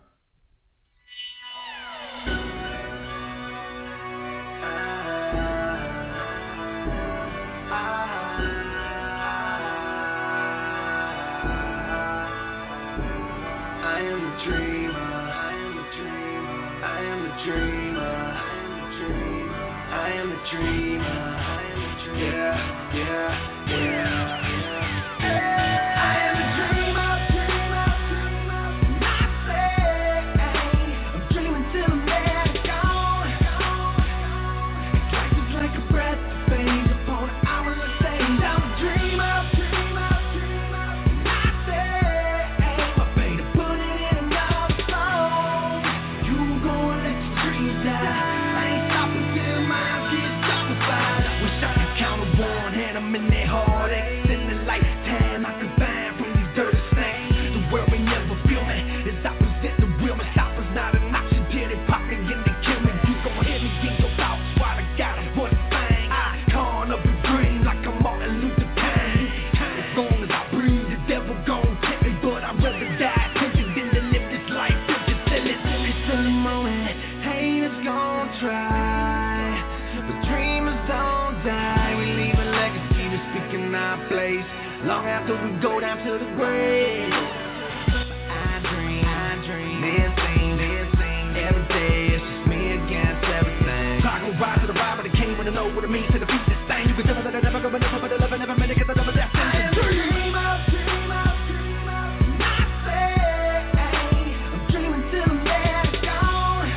Dreamer, yeah, yeah, yeah. I am a dreamer. I'm in that hard X in the lifetime I can find from these dirty snakes. The world may never feel me as I present the real me. Stop is not an option till they pop me and they kill me. You gon' hear me get your thoughts while I got one thing. I can't up and green like I'm Martin Luther King. As long as I breathe, the devil gon' tempt me, but I'd rather die tempted than to live this life tempted till it's it's in the moment. Haters gon' try, but dreamers don't die. We leave a legacy to speak in our place long after we go down to the grave. I dream, I dream, then sing, then sing. Every day it's just me against everything. So I go rise to the ride, but it came when I know what it means to defeat this thing. You can never let it never go, but never, but never, never minute, cause I never left. I am a dreamer, dreamer, dreamer. I say, I'm dreaming till I'm dead, gone.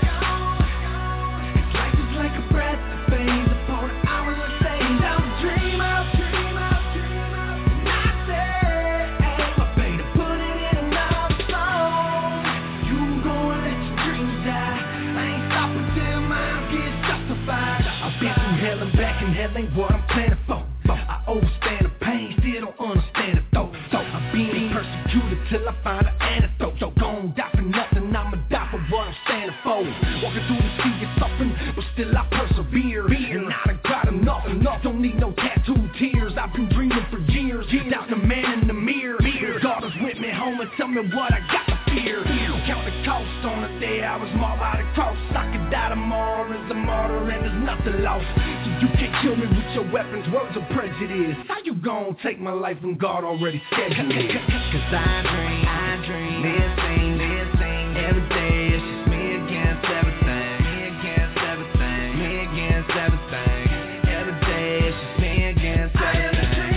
It's life is like a breath that fades upon an hour of days. I'm a dreamer, dreamer, dreamer. I say, I better put it in another song. You gon' let your dreams die. I ain't stopping till mine gets justified. I've been through hell and back, and hell ain't what I'm planning for. I overstand the pain, still don't understand it though. So I'm being persecuted till I find an antidote. So gon' die for nothing, I'ma die for what I'm standing for. Walking through the sea of suffering, but still I persevere. And I done cried enough, enough. Don't need no tattooed tears. I've been dreaming for years. Doubt the man in the mirror. God is with me home and tell me what I got to fear. Count the cost on the day I was marked by the cross. I could die tomorrow as a martyr and there's nothing lost. So you can't kill me with your weapons, words of prejudice. How you gon' take my life when God already scheduled it? Cause I dream, I dream, this thing, this thing. Every day it's just me against everything. Me against everything. Me against everything. Every day it's just me against everything.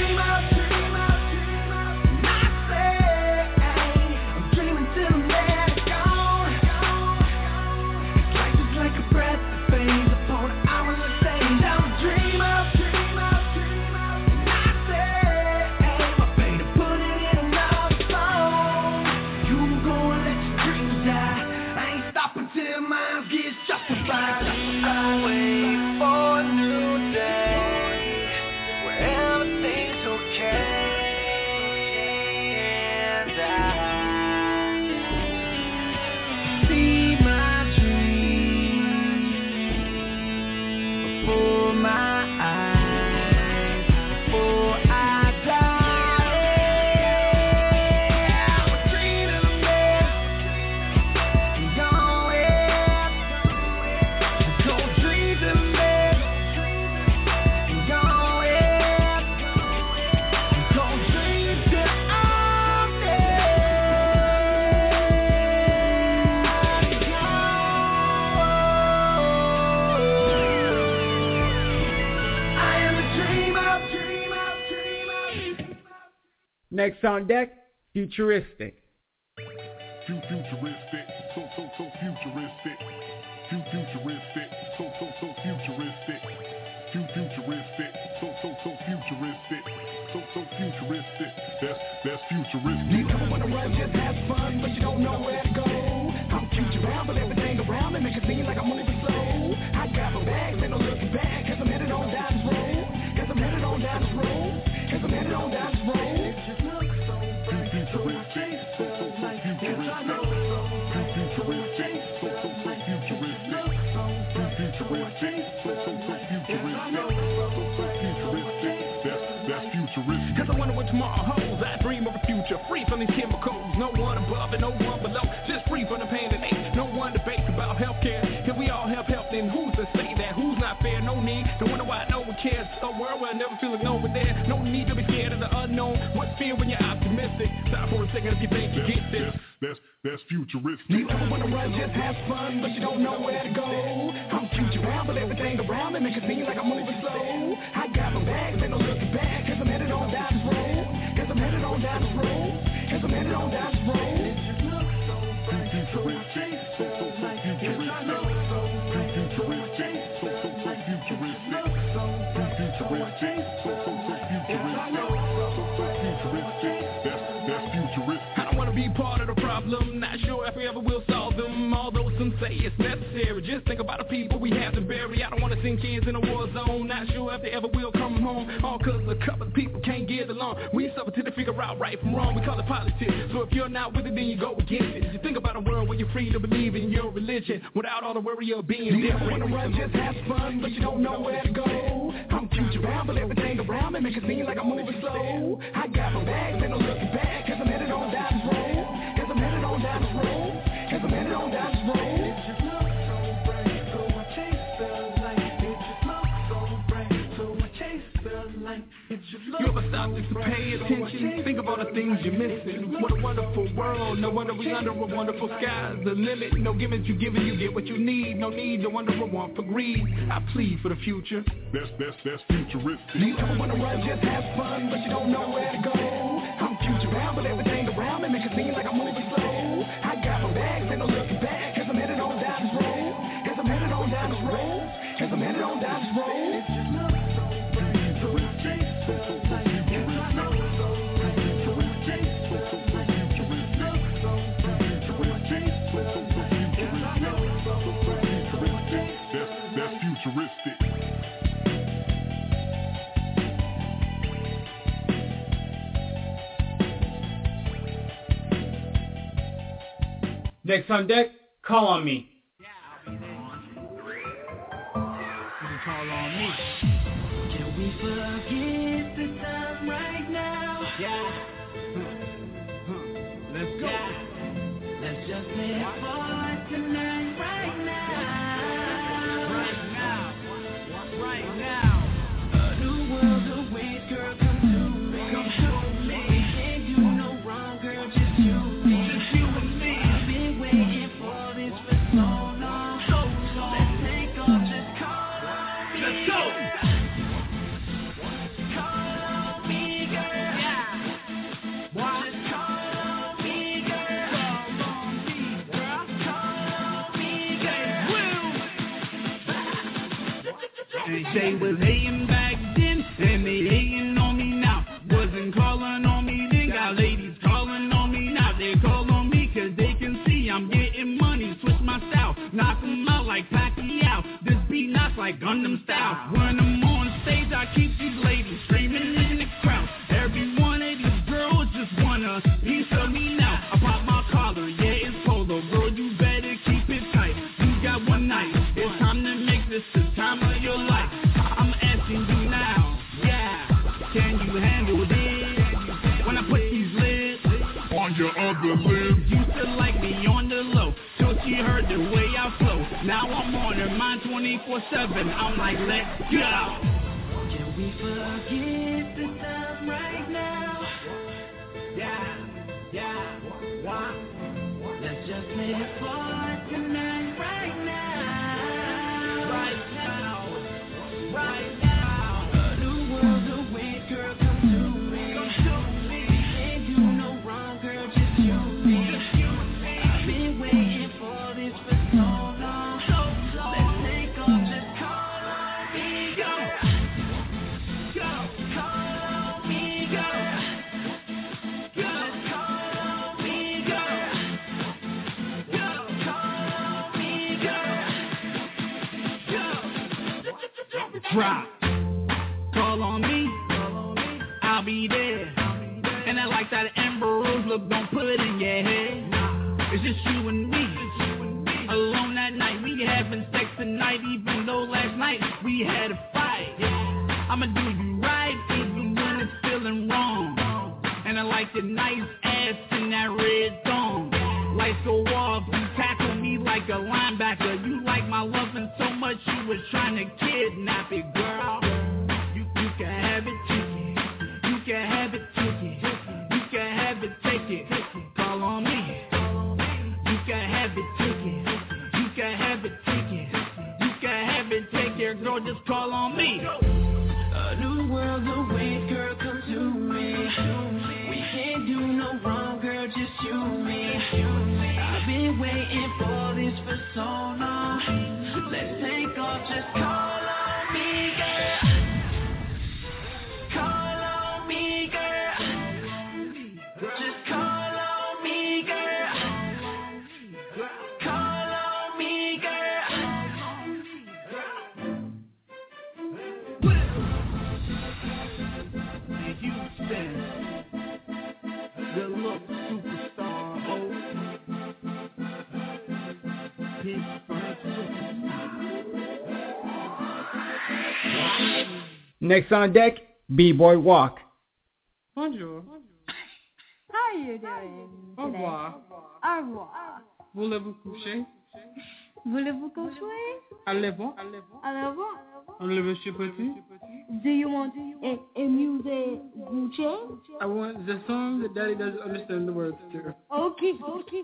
Next on deck, Futuristic. Futuristic, so, so, so futuristic. Futuristic, so, so, so futuristic. Futuristic, so, so, so futuristic. So, so futuristic, that's, that's futuristic. You never wanna run, just have fun, but you don't know where to go. I'm future bound, but everything around me make it seem like I'm moving slow. I got my bags, ain't no looking back, cause I'm headed on down this road. Cause I'm headed on down this road. Cause I'm headed on down this road. Futuristic, so, so, so futuristic. Futuristic, so, so, so futuristic. Futuristic, so, so, so futuristic. So, so futuristic, that's, that's futuristic. Cause I wonder what tomorrow holds. I dream of a future free from these chemicals. No one above and no one below. Just free from the pain and ache. No one debates about healthcare. If we all have health, then who's to say that? Who's not fair? No need to wonder why no one cares. A world where I never feel like no one there. No need to be scared of the unknown. What's fear when you're optimistic? Stop for a second if you think you get this. That's, that's futuristic. You never wanna run, just have fun, but you don't know where to go. I'm future bound, but everything around me make it seem like I'm moving slow. I got my bags, ain't no looking back, cause I'm headed on down this road. Cause I'm headed on down this road. Cause I'm headed on down this road. Futuristic, so, so, so futuristic. Futuristic, so, so, so futuristic. Futuristic, so, so, so futuristic. So, so futuristic, that's, that's futuristic. I don't wanna be part of the problem, not sure if we ever will solve them. Although some say it's necessary, just think about the people we have to bury. I don't wanna send kids in a war zone, not sure if they ever will come home. All cause of couple of people can't get along. We suffer till they figure out right from wrong. We call it politics. So if you're not with it, then you go against it. You think about a world where you're free to believe in your religion without all the worry of being you different. You wanna run, just have fun, but you don't know where to go. I'm future bound, but everything around me make it seem like I'm moving slow. I got my bags, ain't no looking back, cause I'm headed on down this road. Cause I'm headed on down this road. Cause I'm headed on down this road. You ever stop just to pay attention? Think of all the things you're missing. What a wonderful world. No wonder we under a wonderful sky. The limit, no gimmicks you giving, you get what you need. No need to wonder or want for greed. I plead for the future. That's that's that's futuristic. You ever wanna run, just have fun, but you don't know where to go. I'm future bound, but everything around me makes it seem like I'm moving slow. I got my bags, ain't no looking back, cause I'm headed on down this road. Cause I'm headed on down this road. Cause I'm headed on down this road. Futuristic. Next on deck, Call on Me. You can call on me. Can we forget the time right now? Yeah. Let's go. Yeah. Let's just live for tonight right now. Right now, a new world awaits, girl, come to me, come to me. We can't do no wrong, girl, just you and me, just you and me. I've been waiting for this for so long, so long. Let's take off, just call on me. Let's go. Call on me, girl. Yeah. What? Just call on me, girl. Call on me, girl. Call on me, girl. And they was hating back then, and they hating on me now. Wasn't calling on me then, got ladies calling on me now. They call on me cause they can see I'm getting money. Switch my style, knock them out like Pacquiao. This beat knocks like Gundam style. When I'm on stage, I keep these ladies screaming in the crowd. Every one of these girls just want a piece of me now. I pop my collar, yeah, it's polo. Girl, you better keep it tight. You got one night, it's time to make this the time of your life. I'm asking you now, yeah, can you handle this? When I put these lids on your other lips, used to like me on the low, till she heard the way I flow. Now I'm on her mind twenty-four seven, I'm like, let's go. Can we forget the time right now? Yeah, yeah, wow. Let's just live for tonight right now. Right now, right now. A new world awaits, girl, come to me. Come to me. We can't do no wrong, girl, just you and me. I've been waiting for this for so long. So long. Let's take off, just call on me, girl. Go, call on me, girl. Just call on me, girl. Go, call on me, girl. Go. Drop, call on me, I'll be there. And I like that Amber Rose look, don't put it in your head. It's just you and me, alone that night. We having sex tonight, even though last night we had a fight. I'ma do you right, even when it's feeling wrong. And I like your nice ass in that red thong. Lights go off, you tackle me like a linebacker. You like my loving so much, you was trying to kidnap it, girl. You, you can have it, take it. You can have it, take it. You can have it, take it. Call on me. You can have it, take it. You can have it, take it. You can have it, take it, girl, just call on me. A new world awaits, girl, come to me. We can't do no wrong, girl, just you and me. I've been waiting for this for so long. Let's take off, just call on me, girl. Call on me, girl. Just call on me, girl. Call on me, girl. Next on deck, B-Boy Walk. Bonjour. How are you doing Au today? revoir. Au revoir. Voulez-vous coucher? Voulez-vous coucher? Allez-vous? Allez-vous? Monsieur Petit? Do you want a, a music coucher? I want the song that Daddy doesn't understand the words to. Okay, okay.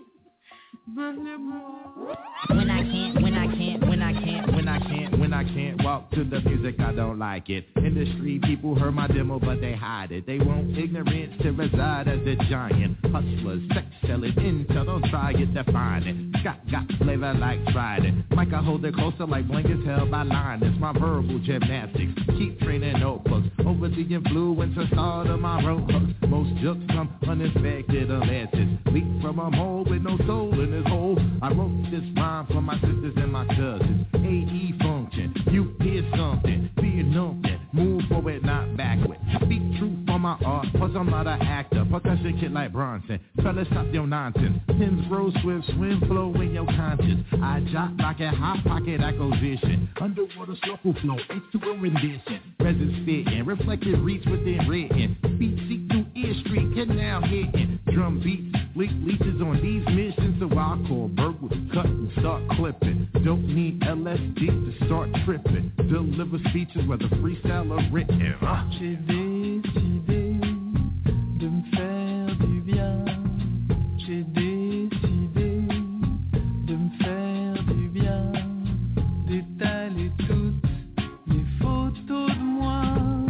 When I can't, when I can't, when I can't, when I can't, when I can't walk to the music, I don't like it. Industry people heard my demo, but they hide it. They want ignorance to reside as a giant. Hustlers, sex selling, intel, don't try it, define it. Scott got flavor like Friday. Mike, I hold it closer like blankets held by Linus. My verbal gymnastics, keep training notebooks. Over the influence of start of my road hooks. Most jokes come uninspected alleged. Leap from a mole with no soul in his hole. I wrote this rhyme for my sisters and my cousins. A E function, you hear something, be numpty. Move forward, not backward. Speak truth on my art, plus I'm not an actor. Percussion kid like Bronson. Fellas, stop your nonsense. Pins grow swift, swim, flow in your conscience. I jot rocket, hot pocket acquisition. Underwater shuffle flow, it's to a rendition. Present spitting, reflected reach within written. Beat seek through ear street, canal hitting. Drum beats, leak leeches on these missions. So I call Bergwood, cut and start clipping. Don't need L S D to start tripping. Deliver speeches whether freestyle or written. Uh. J'ai décidé de me faire du bien. J'ai décidé de me faire du bien. D'étaler toutes les photos de moi.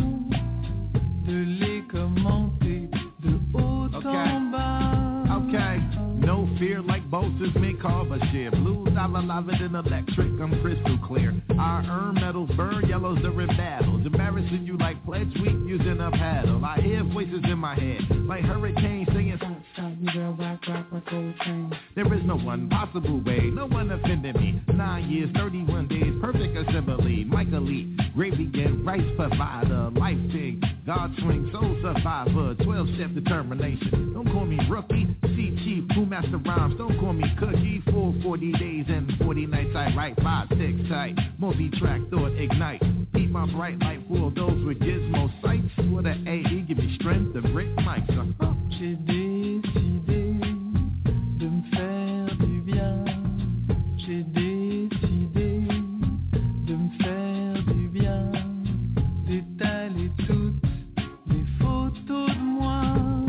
De les commenter de haut Okay. en bas. Okay, no fear like Bosa's mid carver share. Blues, I'm alive and electric, I'm crystal clear. I earn medals, burn yellows during battles. Embarrassing you like pledge week using a paddle. I hear voices in my head, like hurricanes singing. Stop, stop, you girl, rock, rock, rock, gold chain. There is no one possible way, no one offended me. Nine years, thirty-one days, perfect assembly. Michael Lee, gravy and rice provider, life thing. God swing, soul survivor, twelve-step determination. Don't call me rookie, C Chief, who master rhymes. Don't call me cookie. Full forty days and forty nights, I write five, six tight. Multi-track thought ignite. Keep my bright light full of those with gizmo sights. With an A E, give me strength to break mics. Uh-huh. J'ai décidé de me faire du bien. J'ai décidé de me faire du bien. D'étaler toutes les photos de moi.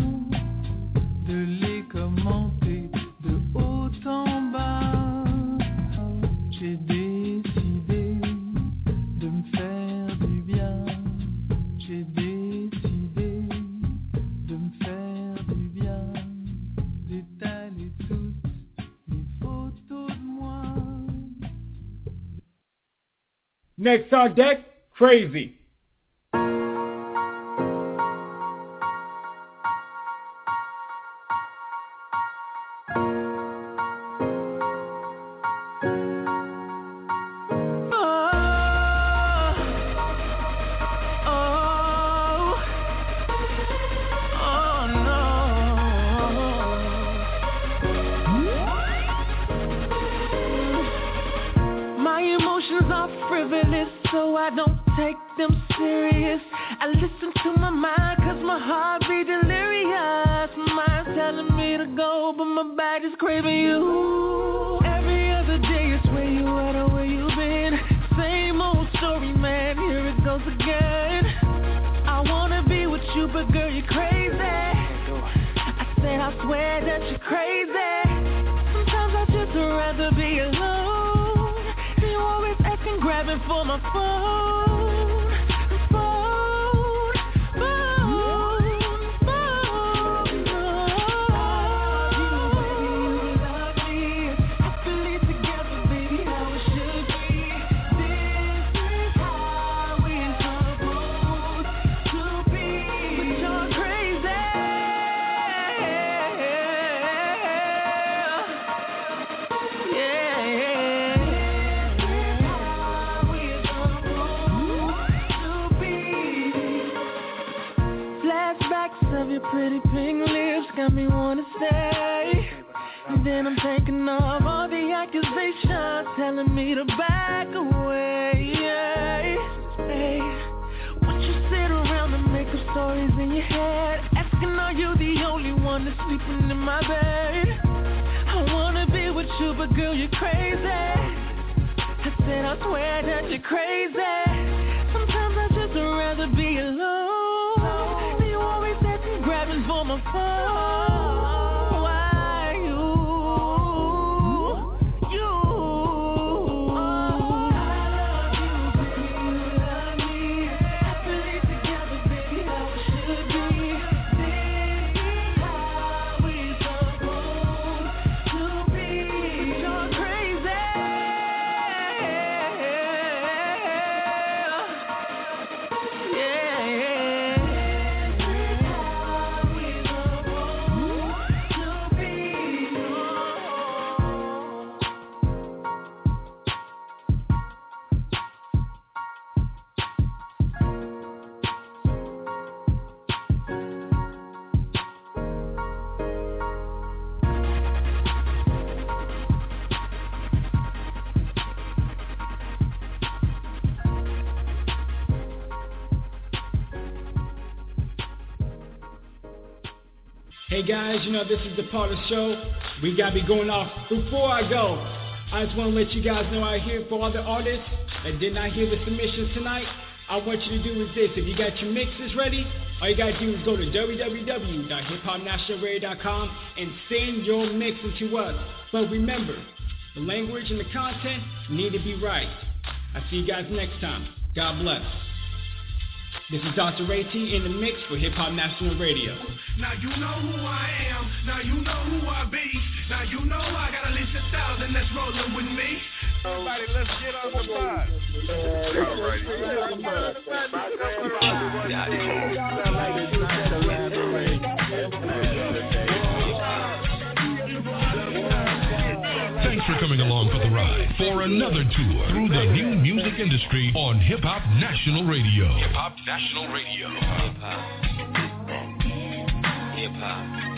De les commenter de haut en bas. J'ai décidé de me faire du bien. J'ai décidé de me faire du bien. D'étaler toutes les photos de moi. Next on deck, Crazy. My emotions are frivolous, so I don't take them serious. I listen to my mind, cause my heart be delirious. Mind's telling me to go, but my body is craving you. Every other day it's where you at or where you been. Same old story, man, here it goes again. I wanna be with you, but girl, you're crazy. I said I swear that you're crazy. Sometimes I just rather be alone. You always acting, grabbing for my phone. Phone, phone, phone. Oh, you, baby, you love me. Happily together, baby, how it should be. This is how we're supposed to be. But you're crazy. Yeah, yeah. Flashbacks of your pretty pink lips got me wanna stay. And then I'm thinking of all the accusations telling me to back away. Hey, what you breakup stories in your head, asking are you the only one that's sleeping in my bed. I wanna be with you, but girl, you're crazy. I said I swear that you're crazy. Sometimes I just rather be alone. You always have me grabbing for my phone. Why you? You? Oh, I love you, baby, you love me. Happily together, baby, how it should be. This is how we supposed to be. You're crazy. Hey guys, you know this is the part of the show we gotta be going off. Before I go, I just want to let you guys know out here for all the artists that did not hear the submissions tonight, I want you to do is this. If you got your mixes ready, all you gotta do is go to w w w dot hip hop national radio dot com and send your mixes to us. But remember, the language and the content need to be right. I'll see you guys next time. God bless. This is Doctor Ray T in the mix for Hip Hop National Radio. Now you know who I am. Now you know who I be. Now you know I got at least a thousand that's rolling with me. Everybody, let's get on the bus. Thanks for coming along for the ride for another tour through the new music industry on Hip Hop National Radio. Hip Hop National Radio. Hip Hop. Hip Hop.